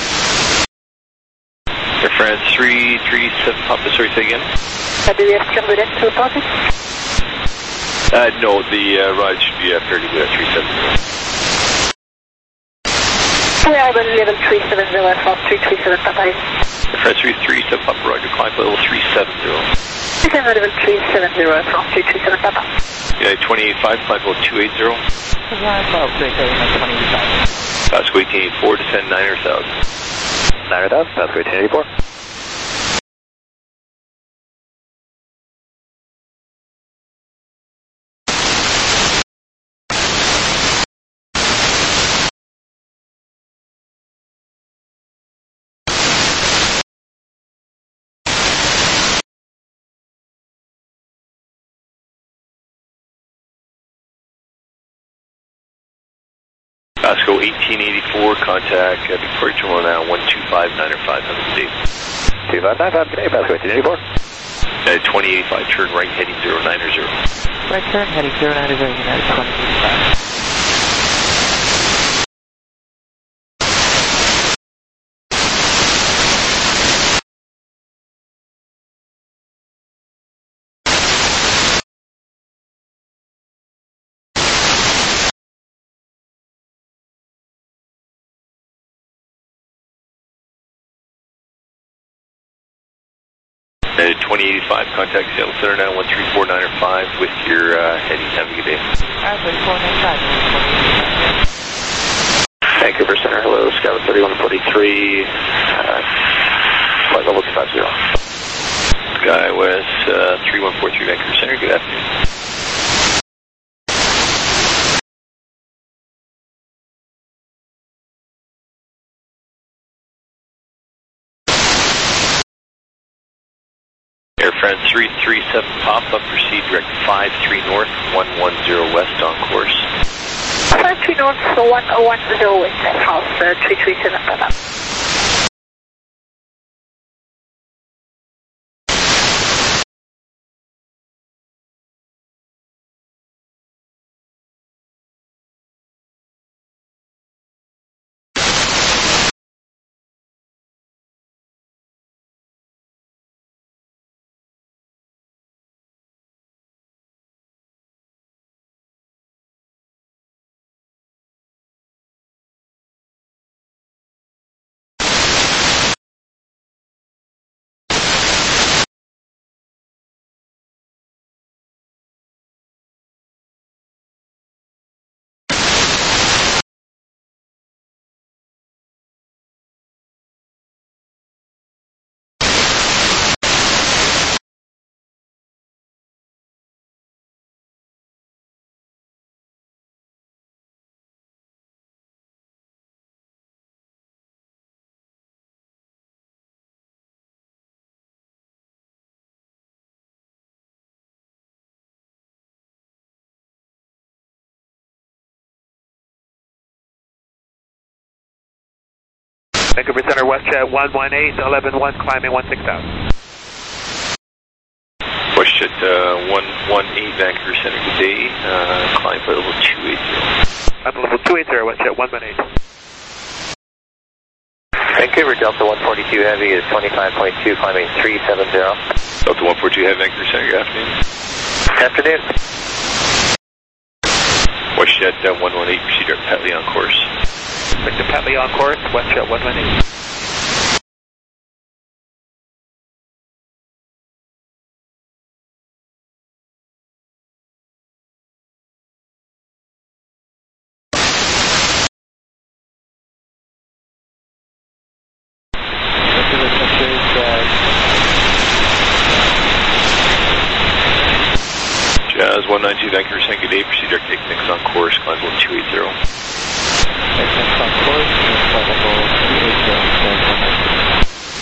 Speaker 10: Air France three three seven Papa, sorry, say again?
Speaker 7: Uh, do you have turbulence reported?
Speaker 10: Uh, no, the uh, ride should be uh, fairly good at three seven zero.
Speaker 7: We are on level three seven zero, Air France three three seven Papa.
Speaker 10: Air France three three seven Papa, roger, climb to level three seven zero.
Speaker 7: We can level three seven zero, Air France three three seven Papa.
Speaker 10: Yeah, twenty eighty-five, climb level two eighty. Pasco eighteen eighty-four, descend nine hundred thousand.
Speaker 21: nine hundred thousand, Pasco eighteen eighty-four.
Speaker 10: Pasco eighteen eighty-four, contact uh, Victoria Terminal now, one two five nine five, have a good day.
Speaker 21: two five nine five, good day, Pasco eighteen eighty-four.
Speaker 10: Uh, twenty eighty-five, turn right, heading zero nine zero.
Speaker 11: Right turn, heading zero nine zero, United twenty eighty-five.
Speaker 10: Uh, twenty eighty-five, contact Seattle Center now, one three four nine five with your uh, heading. Have a good day.
Speaker 11: Alright, three four nine five.
Speaker 21: Vancouver Center, hello, Scout thirty-one forty-three, uh, flight level two five zero.
Speaker 10: SkyWest uh, three one four three, Vancouver Center, good afternoon. Air France three three seven Papa, proceed direct five three north, one one zero west on course.
Speaker 7: five three north, one one zero west, Air France uh, three three seven Papa.
Speaker 9: Vancouver Center, WestJet one one eight, eleven one, climbing one six thousand.
Speaker 10: WestJet uh, one one eight, Vancouver Center, good day. Uh, climb flight level two eighty.
Speaker 9: Climb level two eighty, WestJet one one eight.
Speaker 18: Vancouver Delta one forty-two Heavy is twenty-five point two, climbing three seventy.
Speaker 10: Delta one forty-two Heavy, Vancouver Center, good afternoon.
Speaker 18: Afternoon.
Speaker 10: WestJet uh, one one eight, proceed direct Petley on course.
Speaker 9: Victor Petley on course, WestJet one one eight.
Speaker 10: Jazz one nine two, Vancouver Center, good day, proceed direct take Nix on course, climb level two eighty.
Speaker 11: Nix on course, climb level two eighty.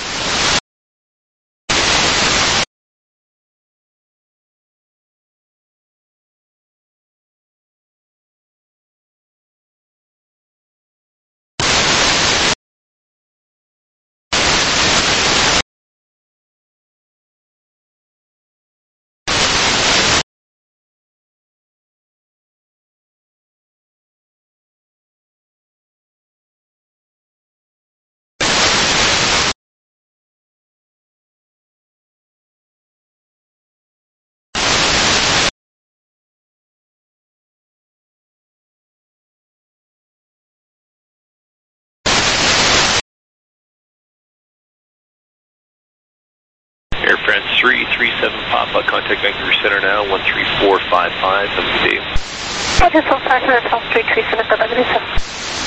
Speaker 10: Air France three three seven Papa, contact Vancouver Center now, one three four five five, have a good day.
Speaker 7: Roger, four five nine, three three seven,